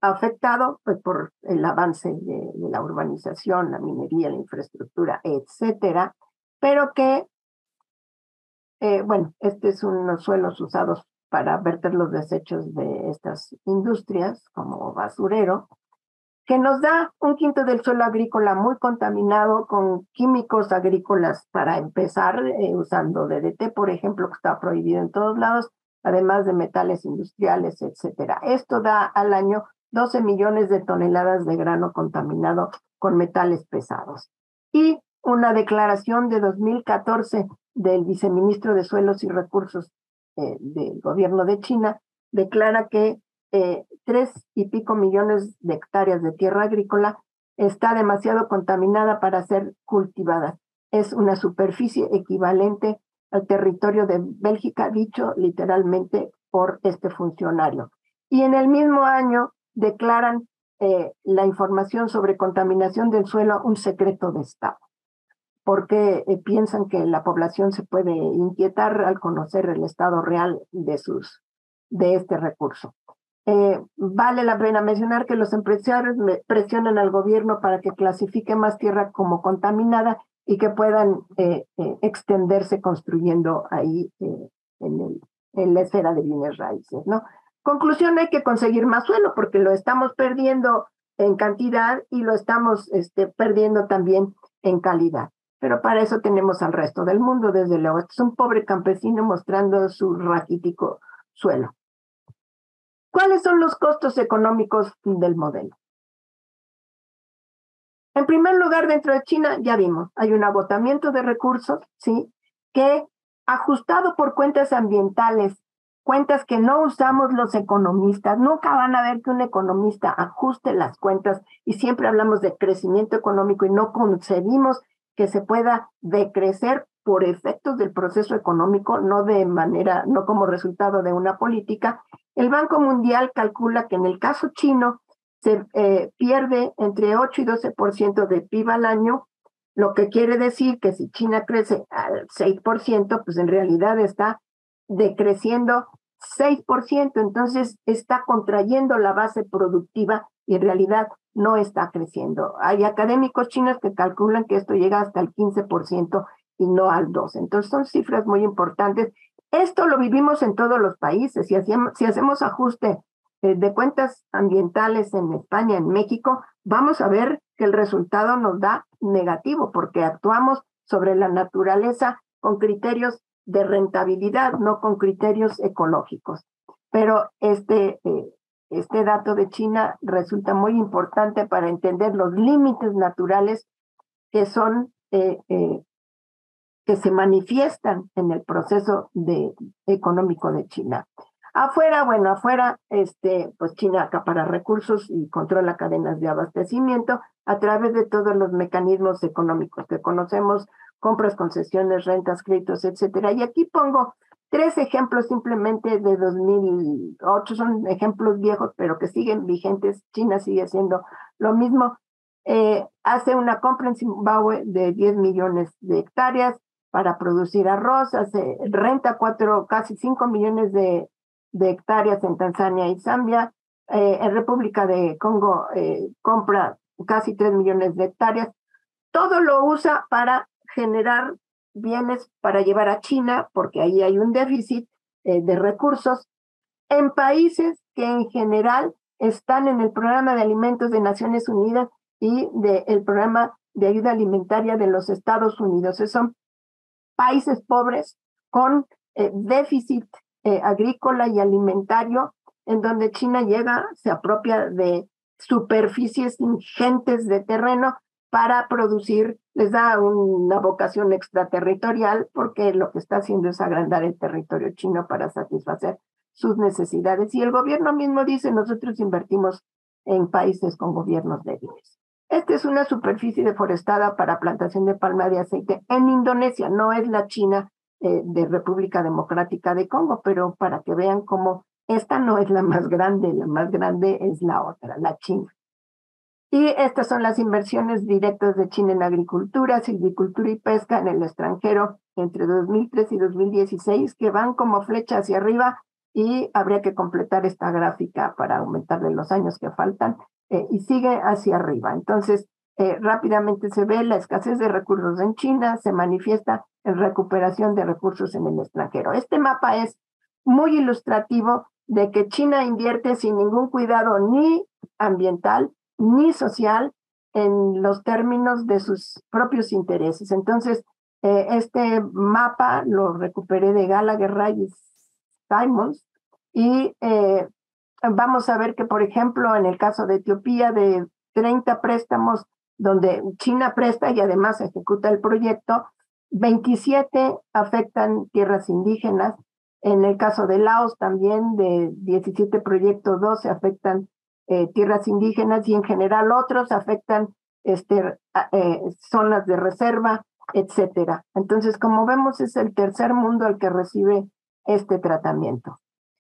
afectado pues, por el avance de, de la urbanización, la minería, la infraestructura, etcétera, pero que, eh, bueno, este es unos suelos usados para verter los desechos de estas industrias como basurero, que nos da un quinto del suelo agrícola muy contaminado con químicos agrícolas para empezar, eh, usando D D T, por ejemplo, que está prohibido en todos lados, además de metales industriales, etcétera. Esto da al año doce millones de toneladas de grano contaminado con metales pesados. Y una declaración de dos mil catorce del viceministro de Suelos y Recursos eh, del gobierno de China declara que eh, tres y pico millones de hectáreas de tierra agrícola está demasiado contaminada para ser cultivada. Es una superficie equivalente al territorio de Bélgica, dicho literalmente por este funcionario. Y en el mismo año declaran eh, la información sobre contaminación del suelo un secreto de Estado, porque eh, piensan que la población se puede inquietar al conocer el estado real de, sus, de este recurso. Eh, vale la pena mencionar que los empresarios presionan al gobierno para que clasifique más tierra como contaminada y que puedan eh, eh, extenderse construyendo ahí eh, en, el, en la esfera de bienes raíces, ¿no? Conclusión, hay que conseguir más suelo porque lo estamos perdiendo en cantidad y lo estamos este, perdiendo también en calidad. Pero para eso tenemos al resto del mundo, desde luego. Este es un pobre campesino mostrando su raquítico suelo. ¿Cuáles son los costos económicos del modelo? En primer lugar, dentro de China, ya vimos, hay un agotamiento de recursos, ¿sí? Que ajustado por cuentas ambientales, cuentas que no usamos los economistas, nunca van a ver que un economista ajuste las cuentas y siempre hablamos de crecimiento económico y no concebimos que se pueda decrecer por efectos del proceso económico, no de manera, no como resultado de una política. El Banco Mundial calcula que en el caso chino se eh, pierde entre ocho y doce por ciento de P I B al año, lo que quiere decir que si China crece al seis por ciento, pues en realidad está decreciendo seis por ciento, entonces está contrayendo la base productiva y en realidad no está creciendo. Hay académicos chinos que calculan que esto llega hasta el quince por ciento y no al dos por ciento. Entonces son cifras muy importantes. Esto lo vivimos en todos los países. Si hacemos, si hacemos ajuste eh, de cuentas ambientales en España, en México, vamos a ver que el resultado nos da negativo porque actuamos sobre la naturaleza con criterios de rentabilidad, no con criterios ecológicos. Pero este, eh, este dato de China resulta muy importante para entender los límites naturales que son eh, eh, que se manifiestan en el proceso de, económico de China. Afuera, bueno, afuera, este, pues China acapara recursos y controla cadenas de abastecimiento a través de todos los mecanismos económicos que conocemos, compras, concesiones, rentas, créditos, etcétera. Y aquí pongo tres ejemplos simplemente de dos mil ocho, son ejemplos viejos, pero que siguen vigentes. China sigue haciendo lo mismo. Eh, hace una compra en Zimbabue de diez millones de hectáreas para producir arroz, hace, renta cuatro, casi cinco millones de, de hectáreas en Tanzania y Zambia. Eh, en República de Congo eh, compra casi tres millones de hectáreas. Todo lo usa para generar bienes para llevar a China, porque ahí hay un déficit eh, de recursos, en países que en general están en el Programa de Alimentos de Naciones Unidas y del Programa de Ayuda Alimentaria de los Estados Unidos. Esos son países pobres con eh, déficit eh, agrícola y alimentario, en donde China llega, se apropia de superficies ingentes de terreno para producir, les da una vocación extraterritorial porque lo que está haciendo es agrandar el territorio chino para satisfacer sus necesidades. Y el gobierno mismo dice, nosotros invertimos en países con gobiernos débiles. Esta es una superficie deforestada para plantación de palma de aceite en Indonesia, no es la China eh, de República Democrática de Congo, pero para que vean cómo esta no es la más grande, la más grande es la otra, la China. Y estas son las inversiones directas de China en agricultura, silvicultura y pesca en el extranjero entre dos mil tres y dos mil dieciséis, que van como flecha hacia arriba y habría que completar esta gráfica para aumentarle los años que faltan, eh, y sigue hacia arriba. Entonces, eh, rápidamente se ve la escasez de recursos en China, se manifiesta en recuperación de recursos en el extranjero. Este mapa es muy ilustrativo de que China invierte sin ningún cuidado ni ambiental ni social en los términos de sus propios intereses. Entonces, eh, este mapa lo recuperé de Gallagher, Ray y Simons, y eh, vamos a ver que, por ejemplo, en el caso de Etiopía, de treinta préstamos donde China presta y además ejecuta el proyecto, veintisiete afectan tierras indígenas. En el caso de Laos también, de diecisiete proyectos, doce afectan eh, tierras indígenas y en general otros afectan este, eh, zonas de reserva, etcétera. Entonces, como vemos, es el tercer mundo el que recibe este tratamiento.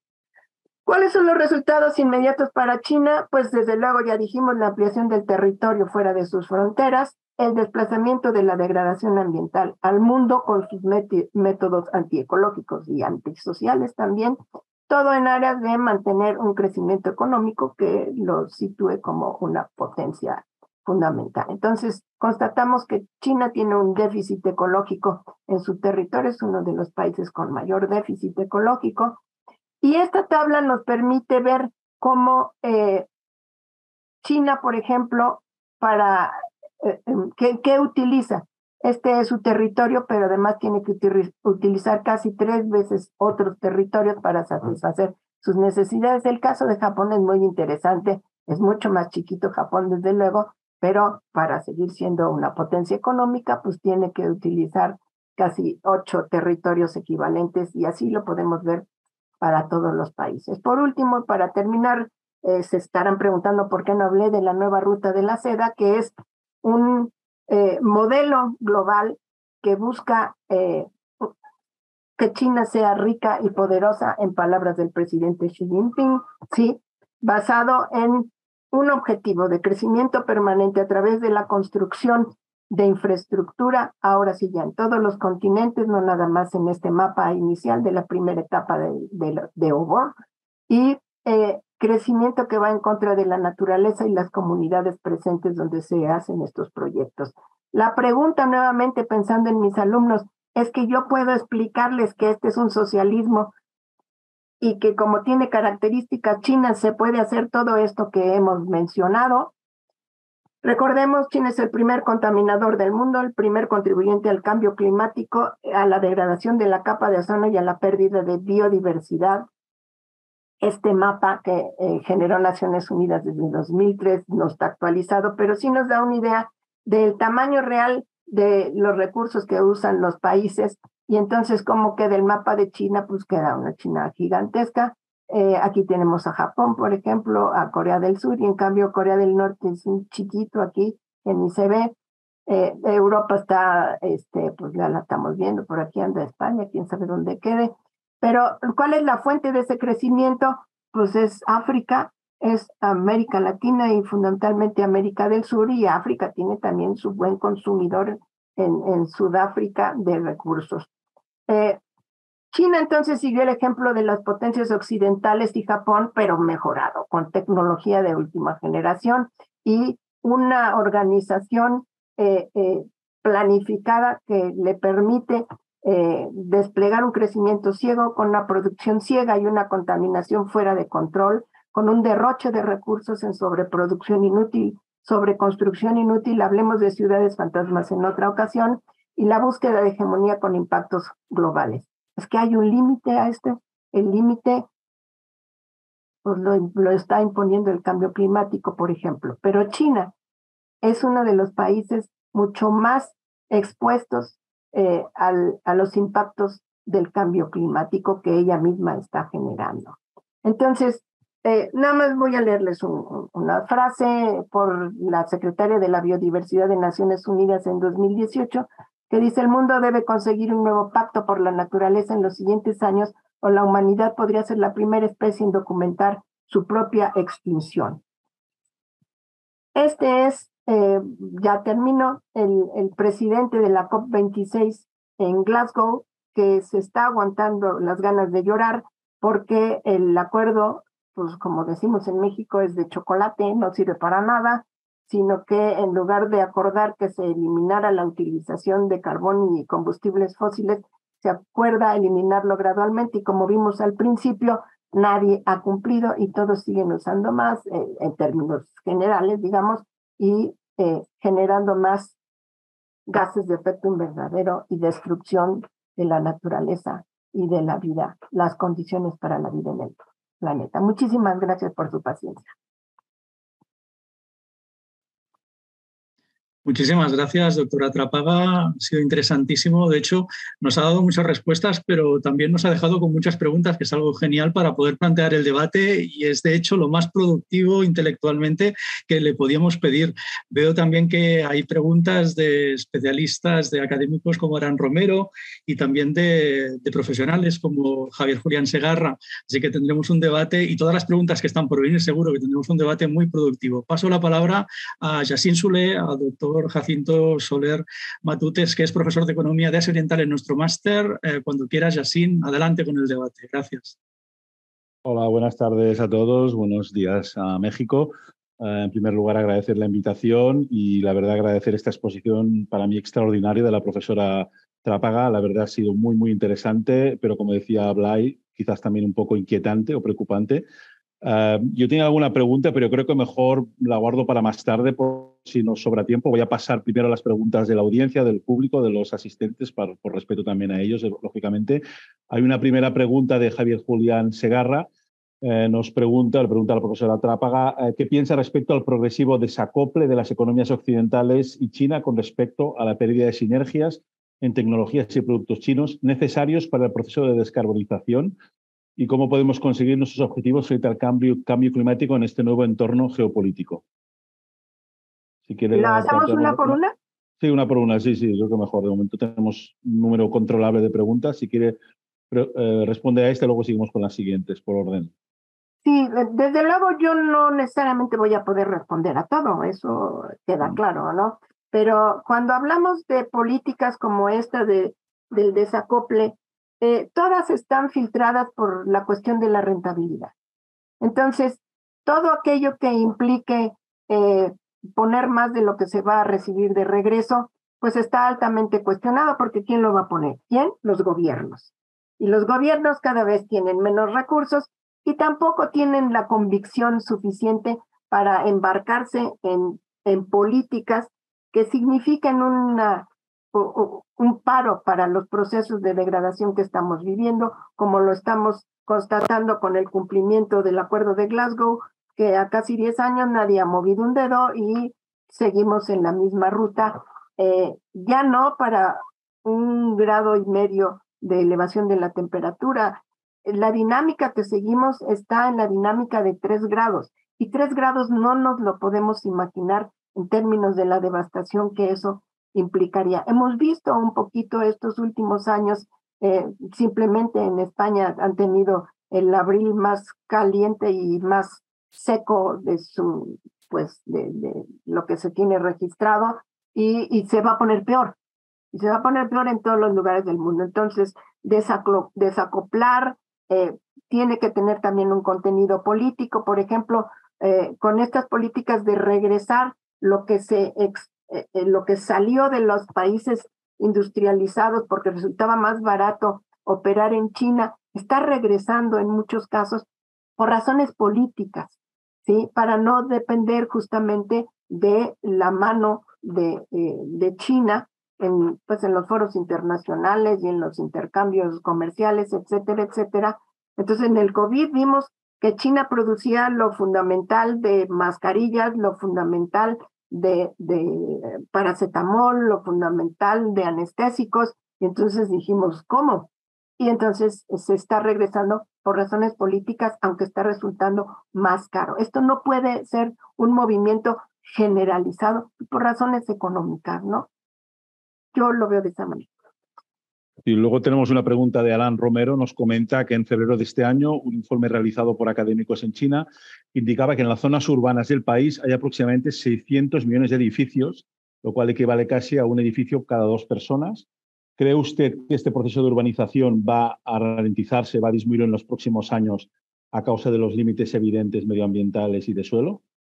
¿Cuáles son los resultados inmediatos para China? Pues desde luego ya dijimos la ampliación del territorio fuera de sus fronteras, el desplazamiento de la degradación ambiental al mundo con sus métodos antiecológicos y antisociales también, todo en aras de mantener un crecimiento económico que lo sitúe como una potencia fundamental. Entonces, constatamos que China tiene un déficit ecológico en su territorio, es uno de los países con mayor déficit ecológico, y esta tabla nos permite ver cómo eh, China, por ejemplo, para eh, ¿qué, qué utiliza? Este es su territorio, pero además tiene que utilizar casi tres veces otros territorios para satisfacer sus necesidades. El caso de Japón es muy interesante, es mucho más chiquito Japón, desde luego, pero para seguir siendo una potencia económica, pues tiene que utilizar casi ocho territorios equivalentes, y así lo podemos ver para todos los países. Por último, para terminar, eh, se estarán preguntando por qué no hablé de la nueva ruta de la seda, que es un eh, modelo global que busca eh, que China sea rica y poderosa, en palabras del presidente Xi Jinping, sí, basado en un objetivo de crecimiento permanente a través de la construcción de infraestructura, ahora sí ya en todos los continentes, no nada más en este mapa inicial de la primera etapa de, de, de O B O R, y eh, crecimiento que va en contra de la naturaleza y las comunidades presentes donde se hacen estos proyectos. La pregunta, nuevamente pensando en mis alumnos, es que yo puedo explicarles que este es un socialismo y que como tiene características chinas se puede hacer todo esto que hemos mencionado. Recordemos, China es el primer contaminador del mundo, el primer contribuyente al cambio climático, a la degradación de la capa de ozono y a la pérdida de biodiversidad. Este mapa que eh, generó Naciones Unidas desde dos mil tres no está actualizado, pero sí nos da una idea del tamaño real de los recursos que usan los países, y entonces cómo queda el mapa de China, pues queda una China gigantesca. Eh, aquí tenemos a Japón, por ejemplo, a Corea del Sur, y en cambio Corea del Norte es un chiquito aquí, que ni se ve. Eh, Europa está, este, pues ya la estamos viendo, por aquí anda España, quién sabe dónde quede. Pero, ¿cuál es la fuente de ese crecimiento? Pues es África, es América Latina y fundamentalmente América del Sur, y África tiene también su buen consumidor en, en Sudáfrica de recursos. Eh, China entonces siguió el ejemplo de las potencias occidentales y Japón, pero mejorado, con tecnología de última generación y una organización eh, eh, planificada que le permite eh, desplegar un crecimiento ciego con una producción ciega y una contaminación fuera de control, con un derroche de recursos en sobreproducción inútil, sobreconstrucción inútil, hablemos de ciudades fantasmas en otra ocasión, y la búsqueda de hegemonía con impactos globales. Es que hay un límite a este, el límite pues lo, lo está imponiendo el cambio climático, por ejemplo, pero China es uno de los países mucho más expuestos eh, al, a los impactos del cambio climático que ella misma está generando. Entonces, eh, nada más voy a leerles un, una frase por la secretaria de la Biodiversidad de Naciones Unidas en dos mil dieciocho, que dice: el mundo debe conseguir un nuevo pacto por la naturaleza en los siguientes años, o la humanidad podría ser la primera especie en documentar su propia extinción. Este es, eh, ya termino, el, el presidente de la COP veintiséis en Glasgow, que se está aguantando las ganas de llorar porque el acuerdo, pues como decimos en México, es de chocolate, no sirve para nada, sino que en lugar de acordar que se eliminara la utilización de carbón y combustibles fósiles, se acuerda eliminarlo gradualmente y como vimos al principio, nadie ha cumplido y todos siguen usando más eh, en términos generales, digamos, y eh, generando más gases de efecto invernadero y destrucción de la naturaleza y de la vida, las condiciones para la vida en el planeta. Muchísimas gracias por su paciencia. Muchísimas gracias, doctora Trápaga. Ha sido interesantísimo. De hecho, nos ha dado muchas respuestas, pero también nos ha dejado con muchas preguntas, que es algo genial para poder plantear el debate y es, de hecho, lo más productivo intelectualmente que le podíamos pedir. Veo también que hay preguntas de especialistas, de académicos como Aran Romero y también de, de profesionales como Javier Julián Segarra. Así que tendremos un debate y todas las preguntas que están por venir, seguro que tendremos un debate muy productivo. Paso la palabra a Yassine Soulé, al doctor Jacinto Soler Matutes, que es profesor de Economía de Asia Oriental en nuestro máster. Eh, cuando quieras, Yassine, adelante con el debate. Gracias. Hola, buenas tardes a todos. Buenos días a México. Eh, en primer lugar, agradecer la invitación y, la verdad, agradecer esta exposición para mí extraordinaria de la profesora Trápaga. La verdad, ha sido muy, muy interesante, pero, como decía Blay, quizás también un poco inquietante o preocupante. Uh, yo tenía alguna pregunta, pero creo que mejor la guardo para más tarde, por si nos sobra tiempo. Voy a pasar primero a las preguntas de la audiencia, del público, de los asistentes, por, por respeto también a ellos, lógicamente. Hay una primera pregunta de Javier Julián Segarra. Eh, nos pregunta, le pregunta a la profesora Trápaga, eh, ¿qué piensa respecto al progresivo desacople de las economías occidentales y China con respecto a la pérdida de sinergias en tecnologías y productos chinos necesarios para el proceso de descarbonización? ¿Y cómo podemos conseguir nuestros objetivos frente al cambio, cambio climático en este nuevo entorno geopolítico? Si quiere, ¿La hacemos una por una? Sí, una por una, sí, sí, creo que mejor. De momento tenemos un número controlable de preguntas. Si quiere, eh, responde a esta, luego seguimos con las siguientes, por orden. Sí, desde luego yo no necesariamente voy a poder responder a todo, eso queda claro, ¿no? Pero cuando hablamos de políticas como esta de, del desacople, Eh, todas están filtradas por la cuestión de la rentabilidad. Entonces, todo aquello que implique eh, poner más de lo que se va a recibir de regreso, pues está altamente cuestionado, porque ¿quién lo va a poner? ¿Quién? Los gobiernos. Y los gobiernos cada vez tienen menos recursos y tampoco tienen la convicción suficiente para embarcarse en, en políticas que signifiquen una un paro para los procesos de degradación que estamos viviendo, como lo estamos constatando con el cumplimiento del Acuerdo de Glasgow, que a casi diez años nadie ha movido un dedo y seguimos en la misma ruta, eh, ya no para un grado y medio de elevación de la temperatura. La dinámica que seguimos está en la dinámica de tres grados, y tres grados no nos lo podemos imaginar en términos de la devastación que eso implicaría. Hemos visto un poquito estos últimos años, eh, simplemente en España han tenido el abril más caliente y más seco de su, pues, de, de lo que se tiene registrado, y, y se va a poner peor, y se va a poner peor en todos los lugares del mundo. Entonces, desaclo, desacoplar eh, tiene que tener también un contenido político, por ejemplo, eh, con estas políticas de regresar lo que se ex, Eh, eh, lo que salió de los países industrializados porque resultaba más barato operar en China, está regresando en muchos casos por razones políticas, ¿sí? Para no depender justamente de la mano de, eh, de China en, pues en los foros internacionales y en los intercambios comerciales, etcétera, etcétera. Entonces, en el COVID vimos que China producía lo fundamental de mascarillas, lo fundamental De, de paracetamol, lo fundamental de anestésicos, y entonces dijimos, ¿cómo? Y entonces se está regresando por razones políticas, aunque está resultando más caro. Esto no puede ser un movimiento generalizado por razones económicas, ¿no? Yo lo veo de esa manera. Y luego tenemos una pregunta de Alan Romero. Nos comenta que en febrero de este año un informe realizado por académicos en China indicaba que en las zonas urbanas del país hay aproximadamente seiscientos millones de edificios, lo cual equivale casi a un edificio cada dos personas. ¿Cree usted que este proceso de urbanización va a ralentizarse, va a disminuir en los próximos años a causa de los límites evidentes medioambientales y de suelo?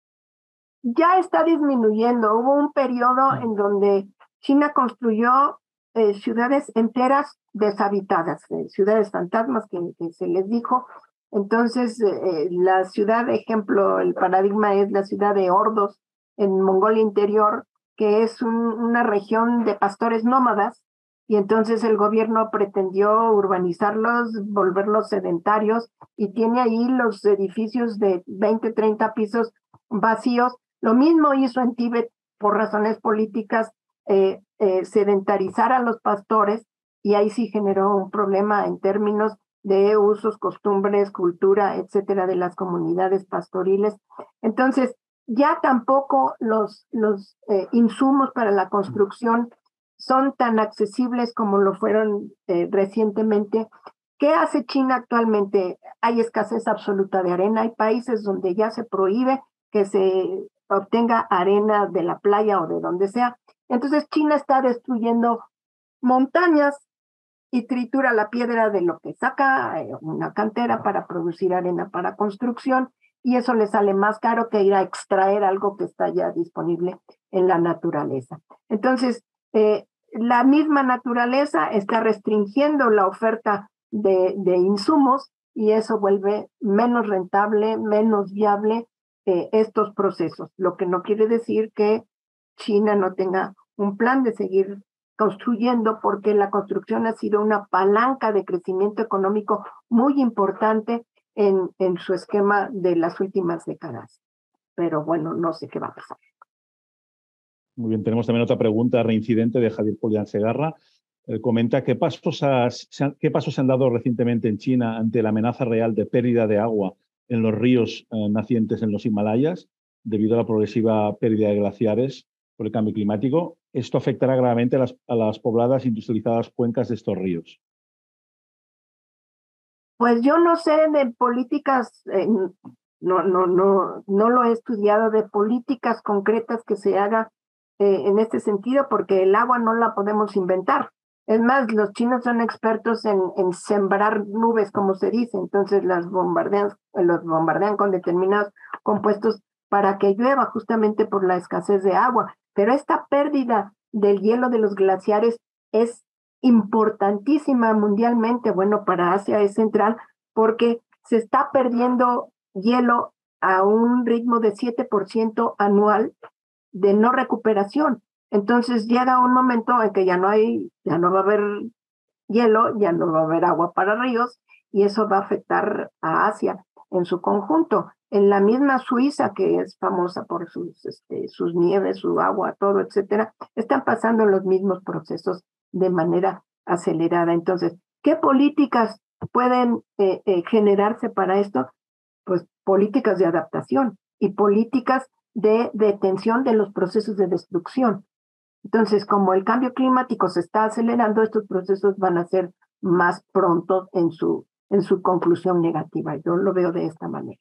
Ya está disminuyendo. Hubo un periodo en donde China construyó eh, ciudades enteras deshabitadas, eh, ciudades fantasmas que, que se les dijo. Entonces, eh, la ciudad, ejemplo, el paradigma es la ciudad de Ordos, en Mongolia Interior, que es un, una región de pastores nómadas, y entonces el gobierno pretendió urbanizarlos, volverlos sedentarios, y tiene ahí los edificios de veinte, treinta pisos vacíos. Lo mismo hizo en Tíbet por razones políticas, eh, eh, sedentarizar a los pastores, y ahí sí generó un problema en términos de usos, costumbres, cultura, etcétera, de las comunidades pastoriles. Entonces, ya tampoco los, los eh, insumos para la construcción son tan accesibles como lo fueron eh, recientemente. ¿Qué hace China actualmente? Hay escasez absoluta de arena. Hay países donde ya se prohíbe que se obtenga arena de la playa o de donde sea. Entonces China está destruyendo montañas y tritura la piedra de lo que saca eh, una cantera para producir arena para construcción, y eso le sale más caro que ir a extraer algo que está ya disponible en la naturaleza. Entonces, eh, la misma naturaleza está restringiendo la oferta de, de insumos, y eso vuelve menos rentable, menos viable eh, estos procesos, lo que no quiere decir que China no tenga un plan de seguir construyendo, porque la construcción ha sido una palanca de crecimiento económico muy importante en, en su esquema de las últimas décadas. Pero bueno, no sé qué va a pasar. Muy bien, tenemos también otra pregunta reincidente de Javier Polián Segarra. Él comenta qué pasos, has, qué pasos se han dado recientemente en China ante la amenaza real de pérdida de agua en los ríos eh, nacientes en los Himalayas debido a la progresiva pérdida de glaciares por el cambio climático. Esto afectará gravemente a las, a las pobladas industrializadas cuencas de estos ríos. Pues yo no sé de políticas, eh, no, no, no, no lo he estudiado, de políticas concretas que se haga eh, en este sentido, porque el agua no la podemos inventar. Es más, los chinos son expertos en, en sembrar nubes, como se dice, entonces las bombardean, los bombardean con determinados compuestos para que llueva, justamente por la escasez de agua. Pero esta pérdida del hielo de los glaciares es importantísima mundialmente. Bueno, para Asia es central, porque se está perdiendo hielo a un ritmo de siete por ciento anual de no recuperación. Entonces llega un momento en que ya no hay, ya no va a haber hielo, ya no va a haber agua para ríos, y eso va a afectar a Asia en su conjunto. En la misma Suiza, que es famosa por sus, este, sus nieves, su agua, todo, etcétera, están pasando los mismos procesos de manera acelerada. Entonces, ¿qué políticas pueden eh, eh, generarse para esto? Pues políticas de adaptación y políticas de detención de los procesos de destrucción. Entonces, como el cambio climático se está acelerando, estos procesos van a ser más pronto en su, en su conclusión negativa. Yo lo veo de esta manera.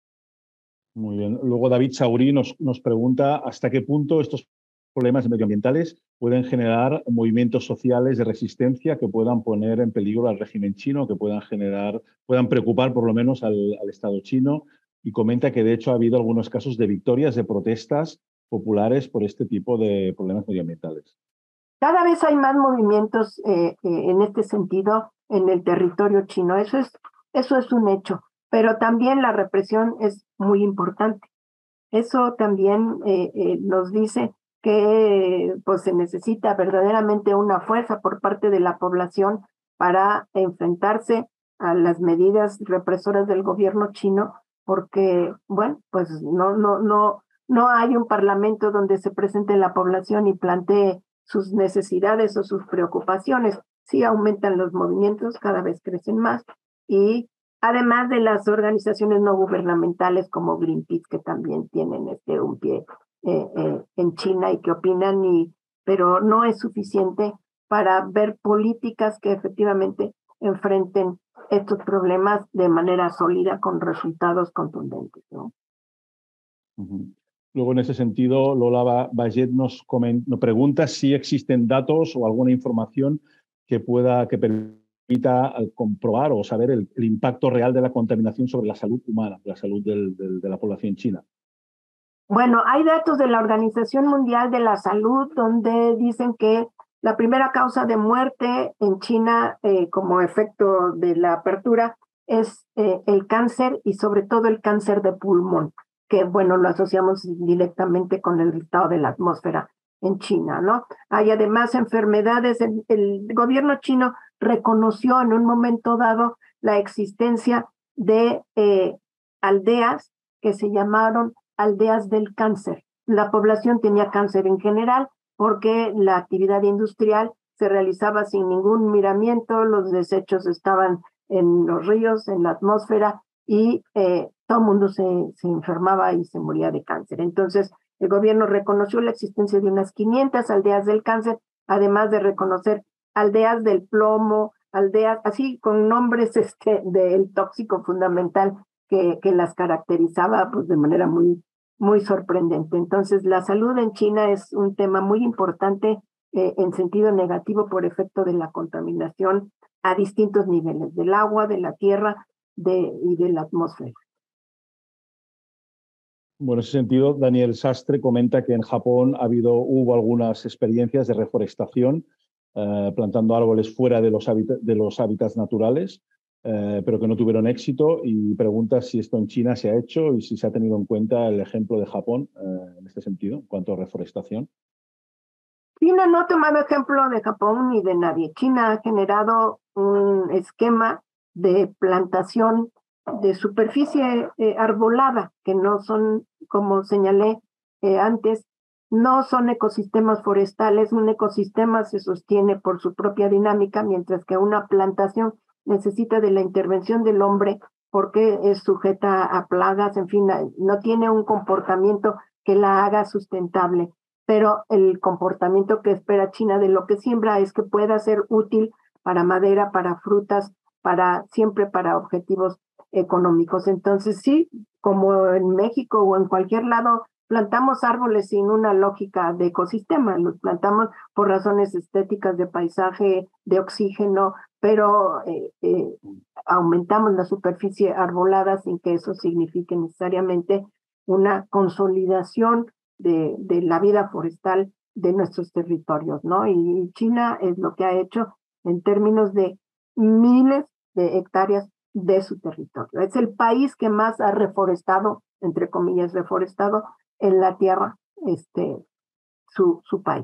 Muy bien. Luego David Saurí nos, nos pregunta hasta qué punto estos problemas medioambientales pueden generar movimientos sociales de resistencia que puedan poner en peligro al régimen chino, que puedan generar, puedan preocupar por lo menos al, al Estado chino, y comenta que de hecho ha habido algunos casos de victorias de protestas populares por este tipo de problemas medioambientales. Cada vez hay más movimientos eh, eh, en este sentido en el territorio chino. Eso es, eso es un hecho, pero también la represión es muy importante. Eso también eh, eh, nos dice que pues, se necesita verdaderamente una fuerza por parte de la población para enfrentarse a las medidas represoras del gobierno chino, porque, bueno, pues no, no, no, no hay un parlamento donde se presente la población y plantee sus necesidades o sus preocupaciones. Sí aumentan los movimientos, cada vez crecen más, y además de las organizaciones no gubernamentales como Greenpeace, que también tienen este, un pie eh, eh, en China y que opinan, y, pero no es suficiente para ver políticas que efectivamente enfrenten estos problemas de manera sólida con resultados contundentes, ¿no? Uh-huh. Luego, en ese sentido, Lola Baget nos, nos pregunta si existen datos o alguna información que pueda, que permita comprobar o saber el, el impacto real de la contaminación sobre la salud humana, la salud del, del, de la población china? Bueno, hay datos de la Organización Mundial de la Salud donde dicen que la primera causa de muerte en China eh, como efecto de la apertura es eh, el cáncer y sobre todo el cáncer de pulmón, que bueno, lo asociamos directamente con el estado de la atmósfera en China, ¿no? Hay además enfermedades, el, el gobierno chino reconoció en un momento dado la existencia de eh, aldeas que se llamaron aldeas del cáncer. La población tenía cáncer en general porque la actividad industrial se realizaba sin ningún miramiento, los desechos estaban en los ríos, en la atmósfera, y eh, todo el mundo se, se enfermaba y se moría de cáncer. Entonces, el gobierno reconoció la existencia de unas quinientas aldeas del cáncer, además de reconocer aldeas del plomo, aldeas así con nombres este, del tóxico fundamental que, que las caracterizaba pues, de manera muy, muy sorprendente. Entonces, la salud en China es un tema muy importante eh, en sentido negativo por efecto de la contaminación a distintos niveles, del agua, de la tierra de, y de la atmósfera. Bueno, en ese sentido, Daniel Sastre comenta que en Japón ha habido, hubo algunas experiencias de reforestación, eh, plantando árboles fuera de los, hábitat, de los hábitats naturales, eh, pero que no tuvieron éxito, y pregunta si esto en China se ha hecho y si se ha tenido en cuenta el ejemplo de Japón eh, en este sentido, en cuanto a reforestación. China no ha tomado ejemplo de Japón ni de nadie. China ha generado un esquema de plantación de superficie eh, arbolada, que no son, como señalé eh, antes, no son ecosistemas forestales. Un ecosistema se sostiene por su propia dinámica, mientras que una plantación necesita de la intervención del hombre porque es sujeta a plagas, en fin, no tiene un comportamiento que la haga sustentable. Pero el comportamiento que espera China de lo que siembra es que pueda ser útil para madera, para frutas, para siempre para objetivos económicos. Entonces sí, como en México o en cualquier lado, plantamos árboles sin una lógica de ecosistema, los plantamos por razones estéticas, de paisaje, de oxígeno, pero eh, eh, aumentamos la superficie arbolada sin que eso signifique necesariamente una consolidación de, de la vida forestal de nuestros territorios, ¿no? Y China es lo que ha hecho en términos de miles de hectáreas de su territorio. Es el país que más ha reforestado, entre comillas, reforestado en la tierra, este, su, su país.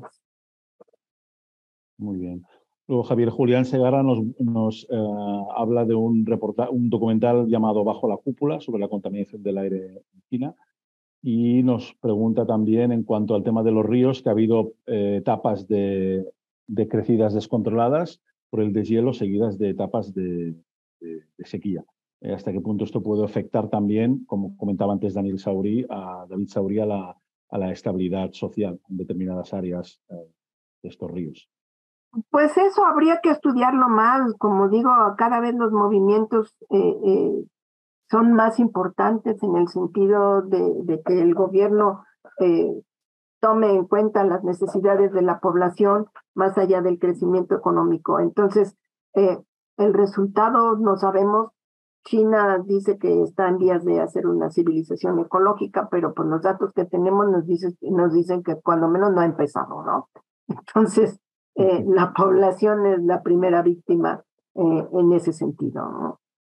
Muy bien. Luego Javier Julián Segarra nos, nos eh, habla de un, reporta, un documental llamado Bajo la cúpula sobre la contaminación del aire en China, y nos pregunta también en cuanto al tema de los ríos, que ha habido eh, etapas de, de crecidas descontroladas por el deshielo seguidas de etapas de, de, de sequía. Eh, ¿Hasta qué punto esto puede afectar también, como comentaba antes Daniel Saurí, a David Saurí, a la, a la estabilidad social en determinadas áreas eh, de estos ríos? Pues eso habría que estudiarlo más. Como digo, cada vez los movimientos eh, eh, son más importantes en el sentido de, de que el gobierno eh, tome en cuenta las necesidades de la población más allá del crecimiento económico. Entonces, eh, el resultado no sabemos. China dice que está en vías de hacer una civilización ecológica, pero por los datos que tenemos nos, dice, nos dicen que cuando menos no ha empezado, ¿no? Entonces, eh, la población es la primera víctima eh, en ese sentido, ¿no?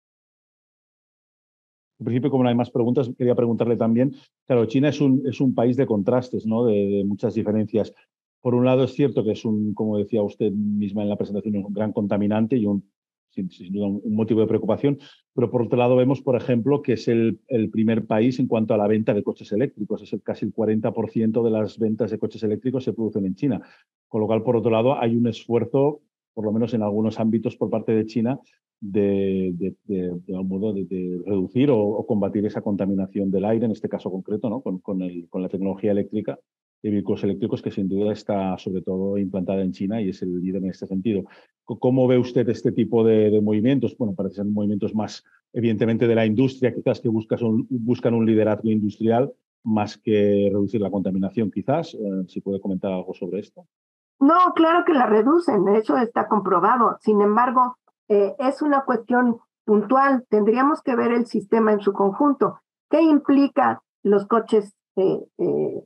En principio, como no hay más preguntas, quería preguntarle también, claro, China es un, es un país de contrastes, ¿no? de, de muchas diferencias. Por un lado es cierto que es un, como decía usted misma en la presentación, un gran contaminante y un, sin, sin duda un motivo de preocupación, pero por otro lado vemos, por ejemplo, que es el, el primer país en cuanto a la venta de coches eléctricos. Es el, casi el cuarenta por ciento de las ventas de coches eléctricos se producen en China. Con lo cual, por otro lado, hay un esfuerzo, por lo menos en algunos ámbitos por parte de China, de, de, de, de, modo de, de reducir o, o combatir esa contaminación del aire, en este caso concreto, ¿no? con, con, el, con la tecnología eléctrica de vehículos eléctricos, que sin duda está sobre todo implantada en China y es el líder en este sentido. ¿Cómo ve usted este tipo de, de movimientos? Bueno, parecen movimientos más, evidentemente, de la industria, quizás que buscas un, buscan un liderazgo industrial más que reducir la contaminación, quizás. Eh, si puede comentar algo sobre esto. No, claro que la reducen, eso está comprobado. Sin embargo, eh, es una cuestión puntual. Tendríamos que ver el sistema en su conjunto. ¿Qué implica los coches eh, eh,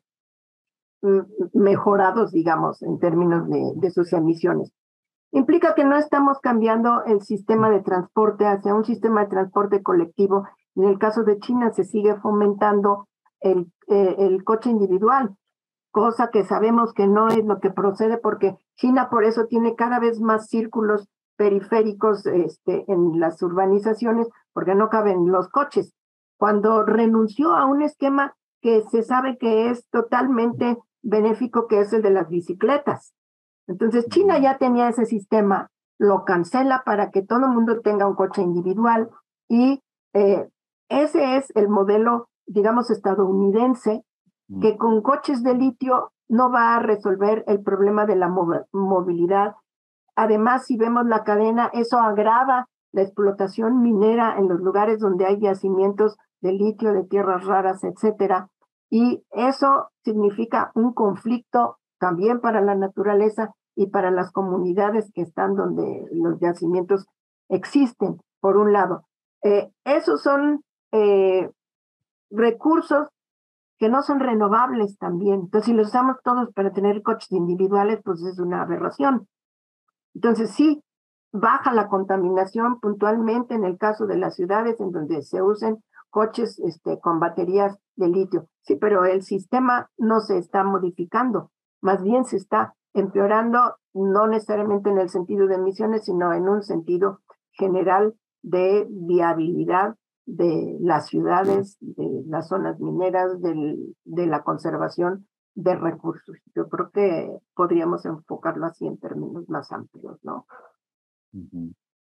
mejorados, digamos, en términos de, de sus emisiones? Implica que no estamos cambiando el sistema de transporte hacia un sistema de transporte colectivo. En el caso de China se sigue fomentando el, eh, el coche individual, cosa que sabemos que no es lo que procede, porque China por eso tiene cada vez más círculos periféricos este, en las urbanizaciones, porque no caben los coches. Cuando renunció a un esquema que se sabe que es totalmente benéfico, que es el de las bicicletas. Entonces China ya tenía ese sistema, lo cancela para que todo el mundo tenga un coche individual y eh, ese es el modelo, digamos, estadounidense, que con coches de litio no va a resolver el problema de la mov- movilidad. Además, si vemos la cadena, eso agrava la explotación minera en los lugares donde hay yacimientos de litio, de tierras raras, etcétera. Y eso significa un conflicto también para la naturaleza y para las comunidades que están donde los yacimientos existen, por un lado. Eh, esos son eh, recursos que no son renovables también. Entonces, si los usamos todos para tener coches individuales, pues es una aberración. Entonces, sí, baja la contaminación puntualmente en el caso de las ciudades en donde se usen coches este, con baterías de litio. Sí, pero el sistema no se está modificando, más bien se está empeorando, no necesariamente en el sentido de emisiones, sino en un sentido general de viabilidad de las ciudades, de las zonas mineras, del, de la conservación de recursos. Yo creo que podríamos enfocarlo así en términos más amplios, ¿no? Uh-huh.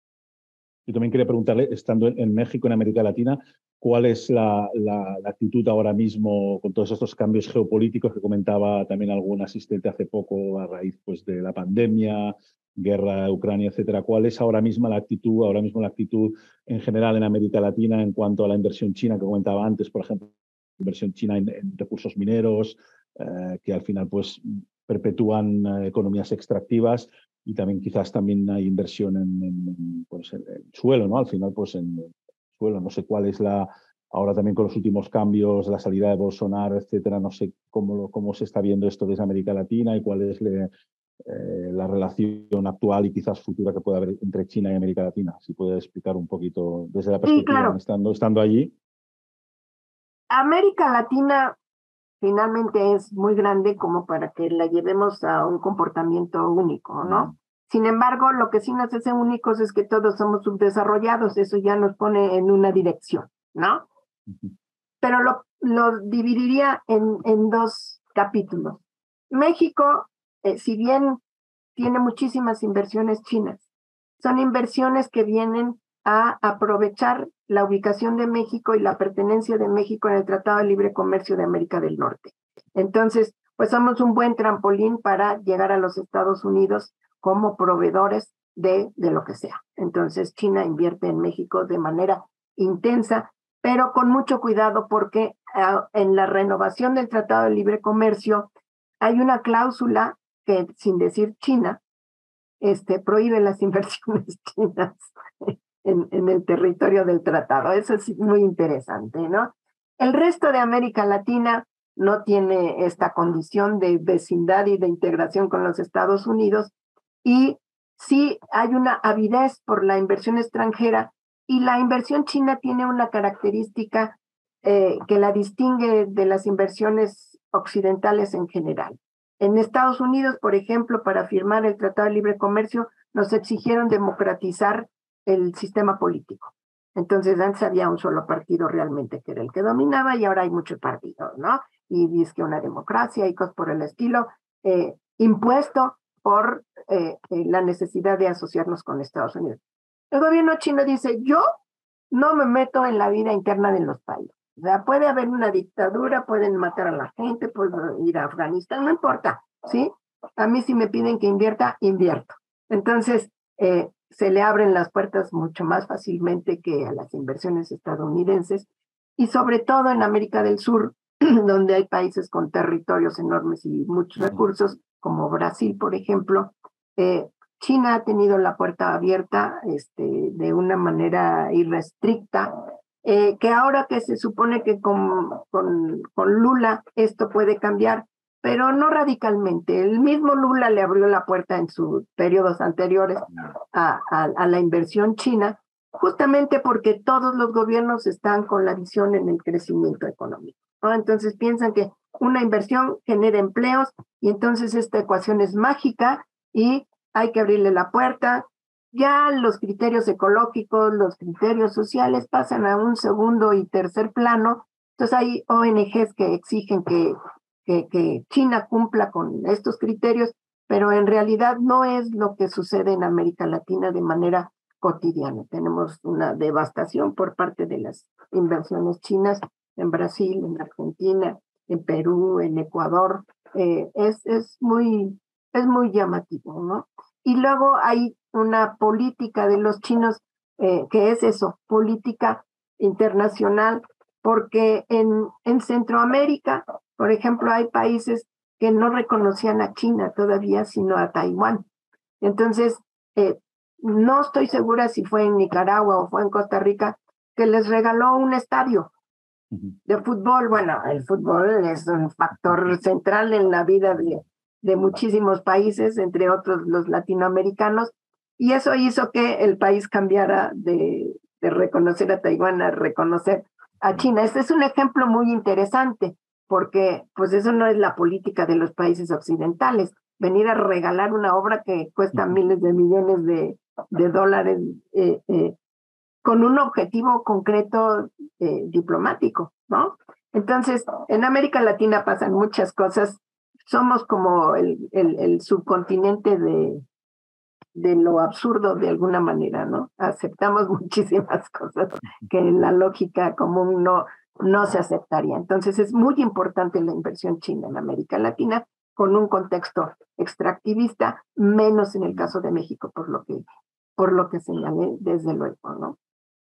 Yo también quería preguntarle, estando en, en México, en América Latina, ¿cuál es la, la, la actitud ahora mismo con todos estos cambios geopolíticos que comentaba también algún asistente hace poco a raíz pues, de la pandemia, guerra, Ucrania, etcétera? ¿Cuál es ahora mismo la actitud, ahora mismo la actitud en general en América Latina en cuanto a la inversión china que comentaba antes, por ejemplo, inversión china en, en recursos mineros, eh, que al final pues perpetúan eh, economías extractivas? Y también quizás también hay inversión en, en, pues, en, en suelo, ¿no? Al final, pues en suelo. No sé cuál es la... Ahora también con los últimos cambios, la salida de Bolsonaro, etcétera, no sé cómo, cómo se está viendo esto desde América Latina y cuál es le, eh, la relación actual y quizás futura que puede haber entre China y América Latina. Si puede explicar un poquito desde la perspectiva, sí, claro. estando, estando allí. América Latina finalmente es muy grande como para que la llevemos a un comportamiento único, ¿no? Mm. Sin embargo, lo que sí nos hace únicos es que todos somos subdesarrollados, eso ya nos pone en una dirección, ¿no? Uh-huh. Pero lo, lo dividiría en, en dos capítulos. México, eh, si bien tiene muchísimas inversiones chinas, son inversiones que vienen a aprovechar la ubicación de México y la pertenencia de México en el Tratado de Libre Comercio de América del Norte. Entonces, pues somos un buen trampolín para llegar a los Estados Unidos como proveedores de, de lo que sea. Entonces, China invierte en México de manera intensa, pero con mucho cuidado porque uh, en la renovación del Tratado de Libre Comercio hay una cláusula que, sin decir China, este, prohíbe las inversiones chinas en, en el territorio del tratado. Eso es muy interesante, ¿no? El resto de América Latina no tiene esta condición de vecindad y de integración con los Estados Unidos, y sí hay una avidez por la inversión extranjera, y la inversión china tiene una característica eh, que la distingue de las inversiones occidentales en general. En Estados Unidos, por ejemplo, para firmar el Tratado de Libre Comercio, nos exigieron democratizar el sistema político. Entonces, antes había un solo partido realmente que era el que dominaba y ahora hay muchos partidos, ¿no? Y dice que una democracia y cosas por el estilo, eh, impuesto por eh, eh, la necesidad de asociarnos con Estados Unidos. El gobierno chino dice, yo no me meto en la vida interna de los países. O sea, puede haber una dictadura, pueden matar a la gente, pueden ir a Afganistán, no importa, ¿sí? A mí si me piden que invierta, invierto. Entonces, eh, se le abren las puertas mucho más fácilmente que a las inversiones estadounidenses, y sobre todo en América del Sur, donde hay países con territorios enormes y muchos recursos, como Brasil, por ejemplo, eh, China ha tenido la puerta abierta este, de una manera irrestricta, eh, que ahora que se supone que con, con, con Lula esto puede cambiar, pero no radicalmente. El mismo Lula le abrió la puerta en sus periodos anteriores a, a, a la inversión china, justamente porque todos los gobiernos están con la visión en el crecimiento económico, ¿no? Entonces piensan que una inversión genera empleos y entonces esta ecuación es mágica y hay que abrirle la puerta. Ya los criterios ecológicos, los criterios sociales pasan a un segundo y tercer plano. Entonces hay O N Ges que exigen que, que, que China cumpla con estos criterios, pero en realidad no es lo que sucede en América Latina de manera cotidiana. Tenemos una devastación por parte de las inversiones chinas en Brasil, en Argentina, en Perú, en Ecuador. Eh, es, es, muy, es muy llamativo, ¿no? Y luego hay una política de los chinos eh, que es eso, política internacional, porque en, en Centroamérica, por ejemplo, hay países que no reconocían a China todavía, sino a Taiwán. Entonces, eh, no estoy segura si fue en Nicaragua o fue en Costa Rica, que les regaló un estadio de fútbol. Bueno, el fútbol es un factor central en la vida de, de muchísimos países, entre otros los latinoamericanos, y eso hizo que el país cambiara de, de reconocer a Taiwán a reconocer a China. Este es un ejemplo muy interesante, porque pues eso no es la política de los países occidentales, venir a regalar una obra que cuesta miles de millones de, de dólares eh, eh, con un objetivo concreto eh, diplomático, ¿no? Entonces, en América Latina pasan muchas cosas. Somos como el, el, el subcontinente de, de lo absurdo de alguna manera, ¿no? Aceptamos muchísimas cosas que en la lógica común no, no se aceptaría. Entonces, es muy importante la inversión china en América Latina con un contexto extractivista, menos en el caso de México, por lo que, por lo que señalé desde luego, ¿no?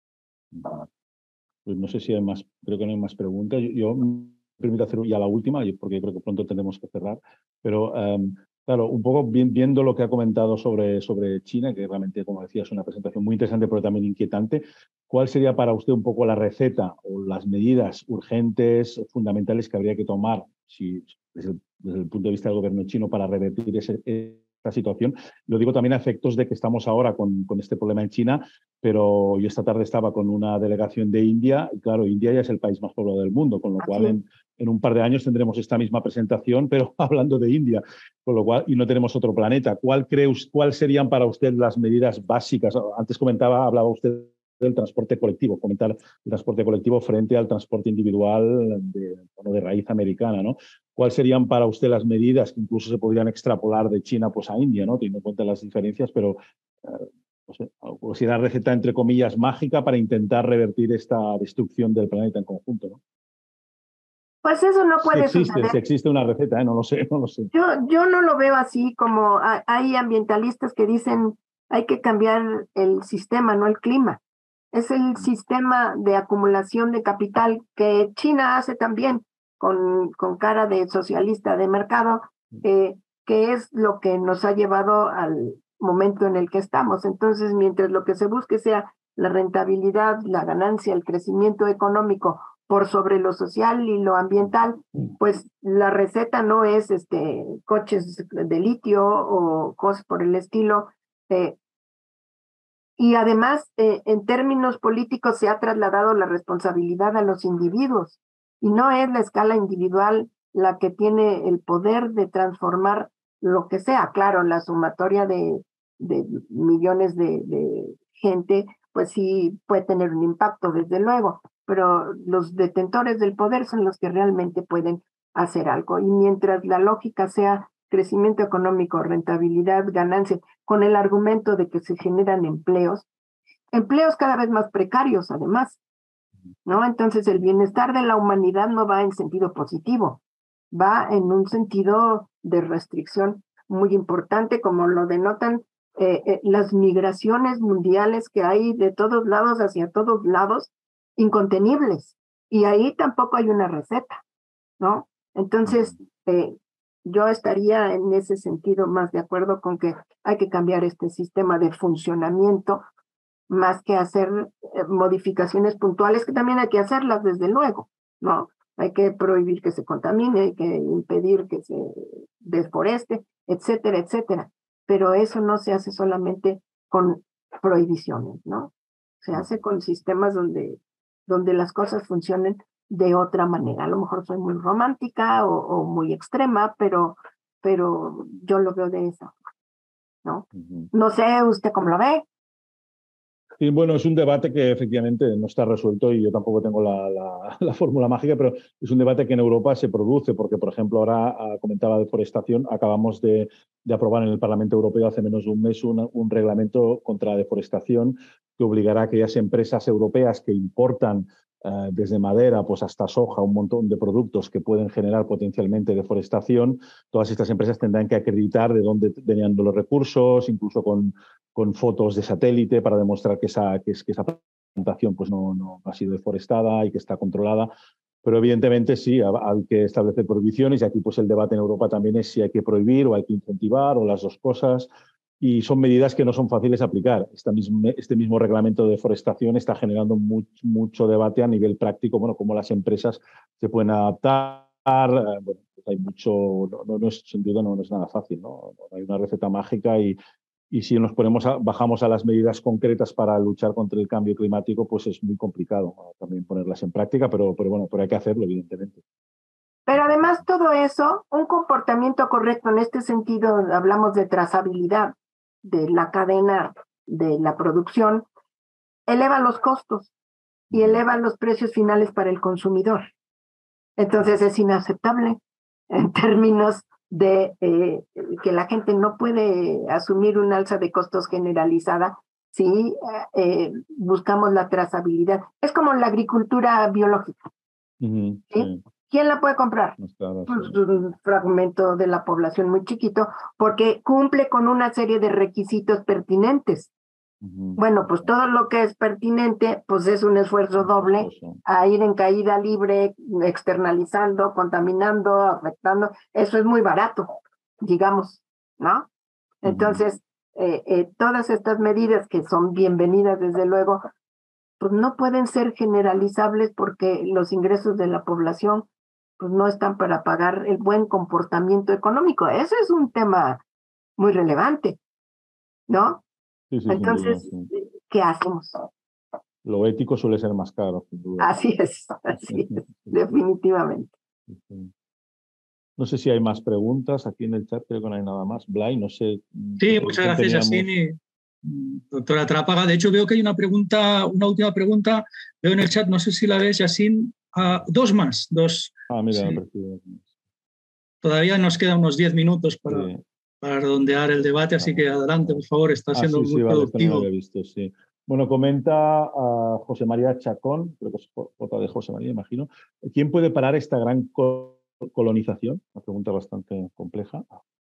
Pues no sé si hay más, creo que no hay más preguntas. Yo, yo me permito hacer ya la última, porque creo que pronto tendremos que cerrar. Pero, um, claro, un poco bien, viendo lo que ha comentado sobre, sobre China, que realmente, como decía, es una presentación muy interesante, pero también inquietante. ¿Cuál sería para usted un poco la receta o las medidas urgentes, fundamentales que habría que tomar si, desde, el, desde el punto de vista del gobierno chino para revertir ese, esta situación? Lo digo también a efectos de que estamos ahora con, con este problema en China, pero yo esta tarde estaba con una delegación de India y claro, India ya es el país más poblado del mundo, con lo cual en, en un par de años tendremos esta misma presentación, pero hablando de India, con lo cual, y no tenemos otro planeta. ¿Cuál cree, cuál serían para usted las medidas básicas? Antes comentaba, hablaba usted del transporte colectivo, comentar el transporte colectivo frente al transporte individual de, bueno, de raíz americana, ¿no? ¿Cuáles serían para usted las medidas que incluso se podrían extrapolar de China pues, a India, ¿no? Teniendo en cuenta las diferencias, pero eh, no sé, o si la receta entre comillas mágica para intentar revertir esta destrucción del planeta en conjunto, ¿no? Pues eso no puede si existe, suceder. Si existe una receta, ¿eh? No lo sé, no lo sé. Yo, yo no lo veo así, como hay ambientalistas que dicen hay que cambiar el sistema, no el clima. Es el sistema de acumulación de capital que China hace también con, con cara de socialista de mercado, eh, que es lo que nos ha llevado al momento en el que estamos. Entonces, mientras lo que se busque sea la rentabilidad, la ganancia, el crecimiento económico por sobre lo social y lo ambiental, pues la receta no es este, coches de litio o cosas por el estilo. Eh, Y además, eh, en términos políticos, se ha trasladado la responsabilidad a los individuos. Y no es la escala individual la que tiene el poder de transformar lo que sea. Claro, la sumatoria de, de millones de, de gente, pues sí puede tener un impacto, desde luego. Pero los detentores del poder son los que realmente pueden hacer algo. Y mientras la lógica sea crecimiento económico, rentabilidad, ganancia, con el argumento de que se generan empleos, empleos cada vez más precarios además, ¿no? Entonces el bienestar de la humanidad no va en sentido positivo, va en un sentido de restricción muy importante, como lo denotan eh, eh, las migraciones mundiales que hay de todos lados hacia todos lados, incontenibles, y ahí tampoco hay una receta, ¿no? Entonces, eh, yo estaría en ese sentido más de acuerdo con que hay que cambiar este sistema de funcionamiento más que hacer eh, modificaciones puntuales, que también hay que hacerlas desde luego, ¿no? Hay que prohibir que se contamine, hay que impedir que se deforeste, etcétera, etcétera. Pero eso no se hace solamente con prohibiciones, ¿no? Se hace con sistemas donde, donde las cosas funcionen de otra manera. A lo mejor soy muy romántica o, o muy extrema, pero, pero yo lo veo de esa forma, ¿no? Uh-huh. No sé usted cómo lo ve. Sí, bueno, es un debate que efectivamente no está resuelto y yo tampoco tengo la, la, la fórmula mágica, pero es un debate que en Europa se produce porque, por ejemplo, ahora comentaba deforestación, acabamos de, de aprobar en el Parlamento Europeo hace menos de un mes un, un reglamento contra la deforestación que obligará a aquellas empresas europeas que importan eh, desde madera pues hasta soja, un montón de productos que pueden generar potencialmente deforestación. Todas estas empresas tendrán que acreditar de dónde venían los recursos, incluso con con fotos de satélite para demostrar que esa, que es, que esa plantación pues no, no ha sido deforestada y que está controlada. Pero evidentemente sí, hay que establecer prohibiciones y aquí pues el debate en Europa también es si hay que prohibir o hay que incentivar o las dos cosas. Y son medidas que no son fáciles de aplicar. Este mismo, este mismo reglamento de deforestación está generando mucho, mucho debate a nivel práctico, bueno, cómo las empresas se pueden adaptar. Bueno, pues hay mucho, no, no, no es, sin duda no, no es nada fácil, ¿no? No hay una receta mágica y Y si nos ponemos a, bajamos a las medidas concretas para luchar contra el cambio climático, pues es muy complicado también ponerlas en práctica, pero, pero bueno, pero hay que hacerlo, evidentemente. Pero además todo eso, un comportamiento correcto en este sentido, hablamos de trazabilidad de la cadena de la producción, eleva los costos y eleva los precios finales para el consumidor. Entonces es inaceptable en términos de eh, que la gente no puede asumir un alza de costos generalizada si eh, buscamos la trazabilidad. Es como la agricultura biológica. Uh-huh, ¿sí? Sí. ¿Quién la puede comprar? Claro, pues sí. Un fragmento de la población muy chiquito, porque cumple con una serie de requisitos pertinentes. Uh-huh. Bueno, pues todo lo que es pertinente, pues es un esfuerzo doble a ir en caída libre, externalizando, contaminando, afectando. Eso es muy barato, digamos, ¿no? Entonces, uh-huh. eh, eh, todas estas medidas que son bienvenidas, desde luego, pues no pueden ser generalizables porque los ingresos de la población pues no están para pagar el buen comportamiento económico. Eso es un tema muy relevante, ¿no? Sí, sí, entonces, duda, sí. ¿qué hacemos? Lo ético suele ser más caro, sin duda. Así es, así es, definitivamente. No sé si hay más preguntas aquí en el chat, creo que no hay nada más. Blay, no sé. Sí, muchas gracias, Yacine. Doctora Trápaga, de hecho veo que hay una pregunta, una última pregunta, veo en el chat, no sé si la ves, Yacine, uh, dos más, dos. Ah, mira, sí. Todavía nos quedan unos diez minutos para, sí. para redondear el debate, así que adelante, por favor, está siendo ah, sí, muy sí, productivo. Vale, no visto, sí. Bueno, comenta a José María Chacón, creo que es otra de José María, imagino. ¿Quién puede parar esta gran colonización? Una pregunta bastante compleja.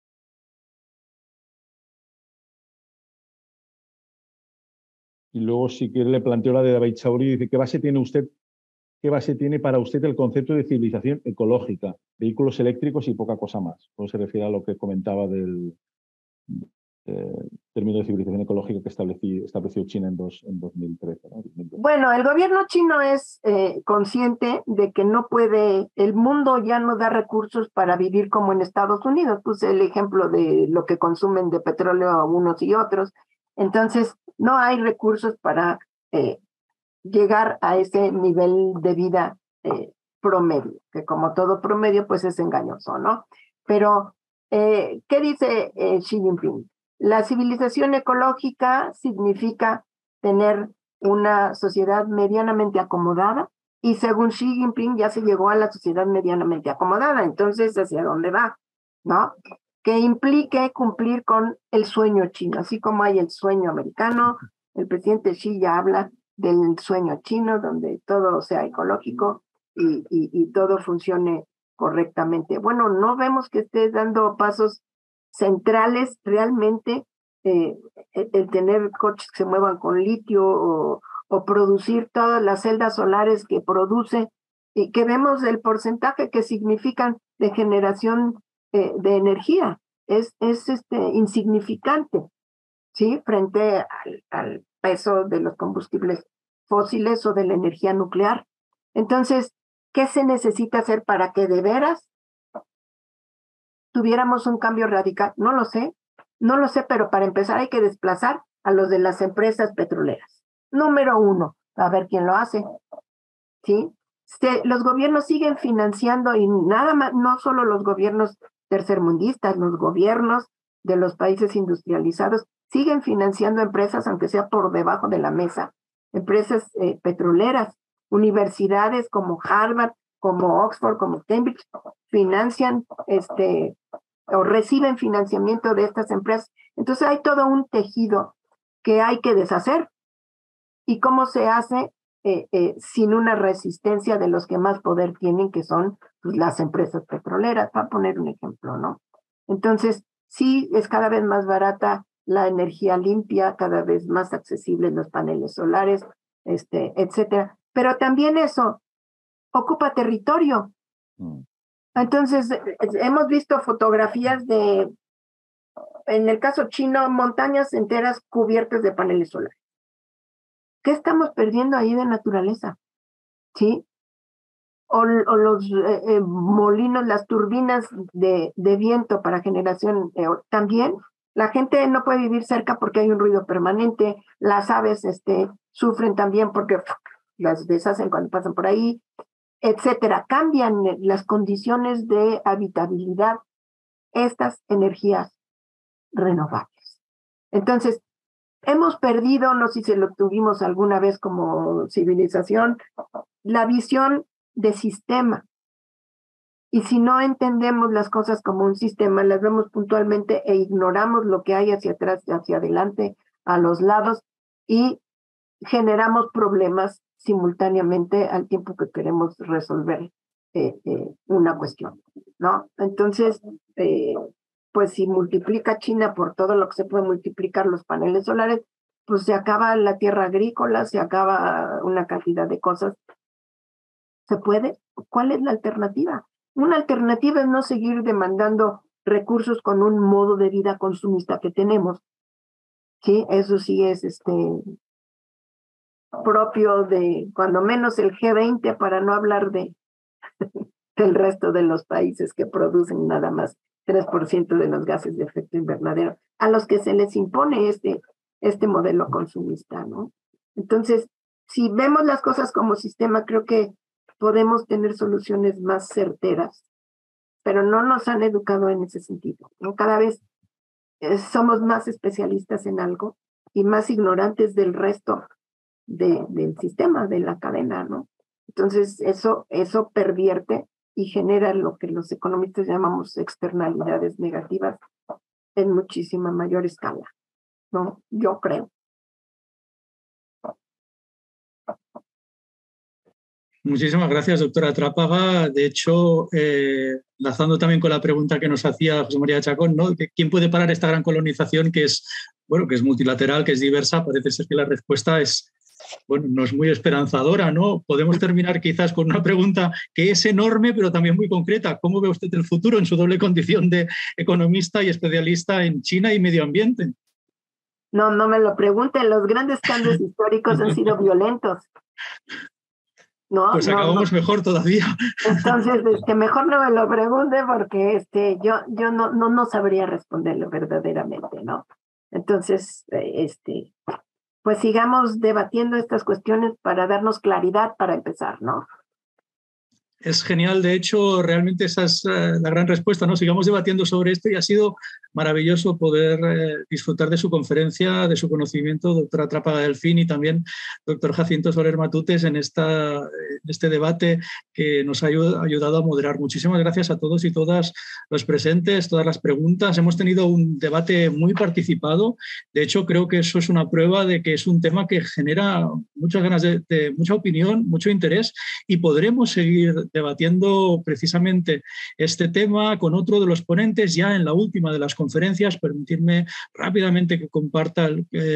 Y luego, si quiere, le planteo la de David Chauri, dice, ¿qué base tiene usted, qué base tiene para usted el concepto de civilización ecológica? Vehículos eléctricos y poca cosa más. ¿Cómo se refiere a lo que comentaba del eh, término de civilización ecológica que estableció, estableció China en, dos, en dos mil trece? ¿no? Bueno, el gobierno chino es eh, consciente de que no puede, el mundo ya no da recursos para vivir como en Estados Unidos. Puse el ejemplo de lo que consumen de petróleo unos y otros. Entonces, no hay recursos para eh, llegar a ese nivel de vida eh, promedio, que como todo promedio, pues es engañoso, ¿no? Pero, eh, ¿qué dice eh, Xi Jinping? La civilización ecológica significa tener una sociedad medianamente acomodada y según Xi Jinping ya se llegó a la sociedad medianamente acomodada, entonces, ¿hacia dónde va? ¿No? Que implique cumplir con el sueño chino, así como hay el sueño americano, el presidente Xi ya habla del sueño chino, donde todo sea ecológico y, y, y todo funcione correctamente. Bueno, no vemos que esté dando pasos centrales realmente, eh, el, el tener coches que se muevan con litio o, o producir todas las celdas solares que produce y que vemos el porcentaje que significan de generación eh, de energía. Es, es este, insignificante, ¿sí? Frente al, al peso de los combustibles fósiles o de la energía nuclear. Entonces, ¿qué se necesita hacer para que de veras tuviéramos un cambio radical? No lo sé, no lo sé, pero para empezar hay que desplazar a los de las empresas petroleras. Número uno, a ver quién lo hace, ¿sí? Se, los gobiernos siguen financiando, y nada más, no solo los gobiernos tercermundistas, los gobiernos de los países industrializados siguen financiando empresas, aunque sea por debajo de la mesa, empresas eh, petroleras, universidades como Harvard, como Oxford, como Cambridge, financian este, o reciben financiamiento de estas empresas. Entonces hay todo un tejido que hay que deshacer. ¿Y cómo se hace? Eh, eh, sin una resistencia de los que más poder tienen, que son pues, las empresas petroleras, para poner un ejemplo, ¿no? Entonces, sí es cada vez más barata la energía limpia, cada vez más accesibles los paneles solares, este, etcétera. Pero también eso ocupa territorio. Mm. Entonces, hemos visto fotografías de, en el caso chino, montañas enteras cubiertas de paneles solares. ¿Qué estamos perdiendo ahí de naturaleza? ¿Sí? O, o los eh, eh, molinos, las turbinas de, de viento para generación. Eh, también la gente no puede vivir cerca porque hay un ruido permanente. Las aves este, sufren también porque pff, las deshacen cuando pasan por ahí, etcétera. Cambian las condiciones de habitabilidad estas energías renovables. Entonces, hemos perdido, no sé si lo tuvimos alguna vez como civilización, la visión de sistema. Y si no entendemos las cosas como un sistema, las vemos puntualmente e ignoramos lo que hay hacia atrás y hacia adelante, a los lados, y generamos problemas simultáneamente al tiempo que queremos resolver eh, eh, una cuestión, ¿no? Entonces, eh, pues si multiplica China por todo lo que se puede multiplicar los paneles solares, pues se acaba la tierra agrícola, se acaba una cantidad de cosas. ¿Se puede? ¿Cuál es la alternativa? Una alternativa es no seguir demandando recursos con un modo de vida consumista que tenemos. Sí, eso sí es este propio de, cuando menos, el G veinte, para no hablar de del resto de los países que producen nada más tres por ciento de los gases de efecto invernadero, a los que se les impone este, este modelo consumista, ¿no? Entonces, si vemos las cosas como sistema, creo que podemos tener soluciones más certeras, pero no nos han educado en ese sentido, ¿no? Cada vez eh, somos más especialistas en algo y más ignorantes del resto de, del sistema, de la cadena, ¿no? Entonces, eso, eso pervierte y genera lo que los economistas llamamos externalidades negativas en muchísima mayor escala, ¿no? Yo creo. Muchísimas gracias, doctora Trápaga. De hecho, eh, enlazando también con la pregunta que nos hacía José María Chacón, ¿no? ¿Quién puede parar esta gran colonización que es, bueno, que es multilateral, que es diversa? Parece ser que la respuesta es, bueno, no es muy esperanzadora, ¿no? Podemos terminar quizás con una pregunta que es enorme, pero también muy concreta. ¿Cómo ve usted el futuro en su doble condición de economista y especialista en China y medio ambiente? No, no me lo pregunten. Los grandes cambios históricos han sido violentos. No, pues no, acabamos no. mejor todavía. Entonces, este, mejor no me lo pregunte porque este, yo, yo no, no, no sabría responderlo verdaderamente, ¿no? Entonces, este, pues sigamos debatiendo estas cuestiones para darnos claridad para empezar, ¿no? Es genial, de hecho, realmente esa es uh, la gran respuesta, ¿no? Sigamos debatiendo sobre esto y ha sido maravilloso poder eh, disfrutar de su conferencia, de su conocimiento, doctora Trápaga Delfín, y también doctor Jacinto Soler Matutes en, esta, en este debate que nos ha ayudado a moderar. Muchísimas gracias a todos y todas los presentes, todas las preguntas. Hemos tenido un debate muy participado. De hecho, creo que eso es una prueba de que es un tema que genera muchas ganas de, de mucha opinión, mucho interés, y podremos seguir debatiendo precisamente este tema con otro de los ponentes ya en la última de las conferencias. Permitirme rápidamente que comparta el, eh,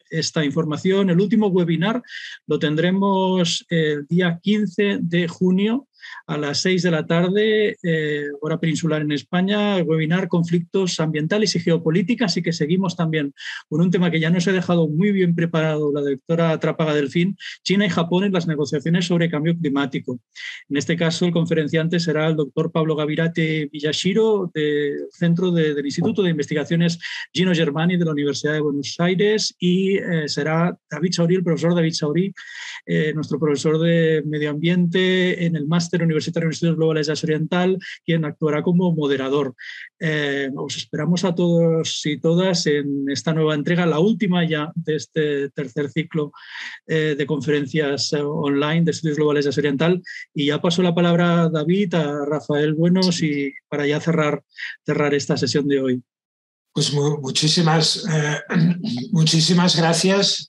esta información. El último webinar lo tendremos el día quince de junio a las seis de la tarde, eh, hora peninsular en España, el webinar Conflictos Ambientales y Geopolítica, así que seguimos también con un tema que ya nos ha dejado muy bien preparado la doctora Trápaga Delfín, China y Japón en las negociaciones sobre cambio climático. En este caso, el conferenciante será el doctor Pablo Gavirate Miyashiro, del Centro de, del Instituto de Investigaciones Gino Germani de la Universidad de Buenos Aires, y eh, será David Saurí, el profesor David Saurí, eh, nuestro profesor de Medio Ambiente en el máster Universitario de Estudios Globales de Asia Oriental, quien actuará como moderador. Eh, os esperamos a todos y todas en esta nueva entrega, la última ya de este tercer ciclo eh, de conferencias eh, online de Estudios Globales de Asia Oriental. Y ya paso la palabra a David, a Rafael Buenos, y para ya cerrar, cerrar esta sesión de hoy. Pues mu muchísimas, eh, muchísimas gracias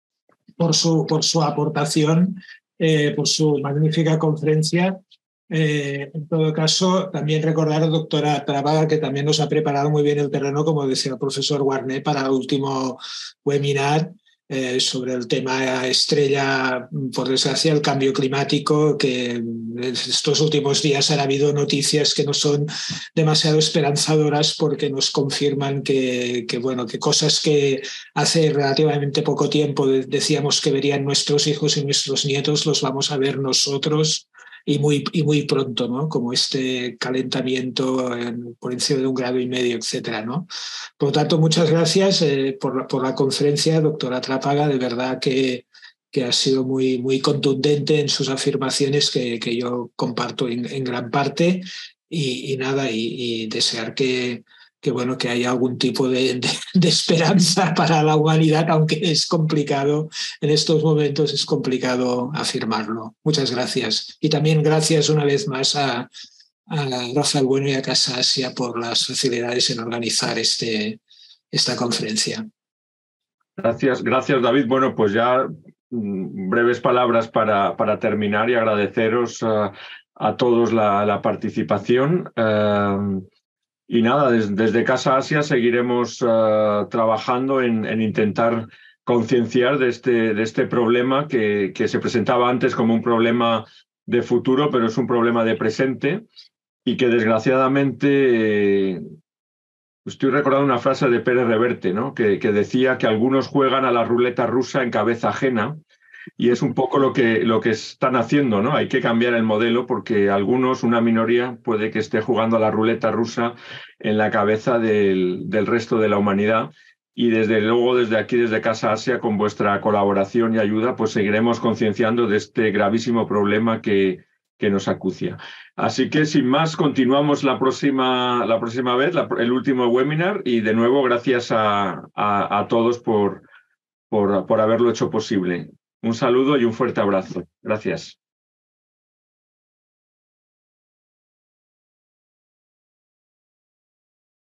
por su, por su aportación, eh, por su magnífica conferencia. Eh, en todo caso, también recordar, doctora Trápaga, que también nos ha preparado muy bien el terreno, como decía el profesor Warné, para el último webinar eh, sobre el tema estrella, por desgracia, el cambio climático, que en estos últimos días han habido noticias que no son demasiado esperanzadoras porque nos confirman que, que, bueno, que cosas que hace relativamente poco tiempo decíamos que verían nuestros hijos y nuestros nietos, los vamos a ver nosotros. Y muy, y muy pronto, ¿no? Como este calentamiento en, por encima de un grado y medio, etcétera, ¿no? Por lo tanto, muchas gracias eh, por, por la conferencia, doctora Trápaga. De verdad que, que ha sido muy, muy contundente en sus afirmaciones que, que yo comparto en, en gran parte. Y, y nada, y, y desear que, que, bueno, que haya algún tipo de, de, de esperanza para la humanidad, aunque es complicado, en estos momentos es complicado afirmarlo. Muchas gracias. Y también gracias una vez más a, a Rafael Bueno y a Casa Asia por las facilidades en organizar este, esta conferencia. Gracias, gracias David. Bueno, pues ya mm, breves palabras para, para terminar y agradeceros uh, a todos la, la participación. Uh, Y nada, des, desde Casa Asia seguiremos uh, trabajando en, en intentar concienciar de este, de este problema que, que se presentaba antes como un problema de futuro, pero es un problema de presente y que desgraciadamente eh, estoy recordando una frase de Pérez Reverte, ¿no? que, que decía que algunos juegan a la ruleta rusa en cabeza ajena. Y es un poco lo que, lo que están haciendo, ¿no? Hay que cambiar el modelo porque algunos, una minoría, puede que esté jugando a la ruleta rusa en la cabeza del, del resto de la humanidad. Y desde luego, desde aquí, desde Casa Asia, con vuestra colaboración y ayuda, pues seguiremos concienciando de este gravísimo problema que, que nos acucia. Así que, sin más, continuamos la próxima, la próxima vez, la, el último webinar. Y de nuevo, gracias a, a, a todos por, por, por haberlo hecho posible. Un saludo y un fuerte abrazo. Gracias.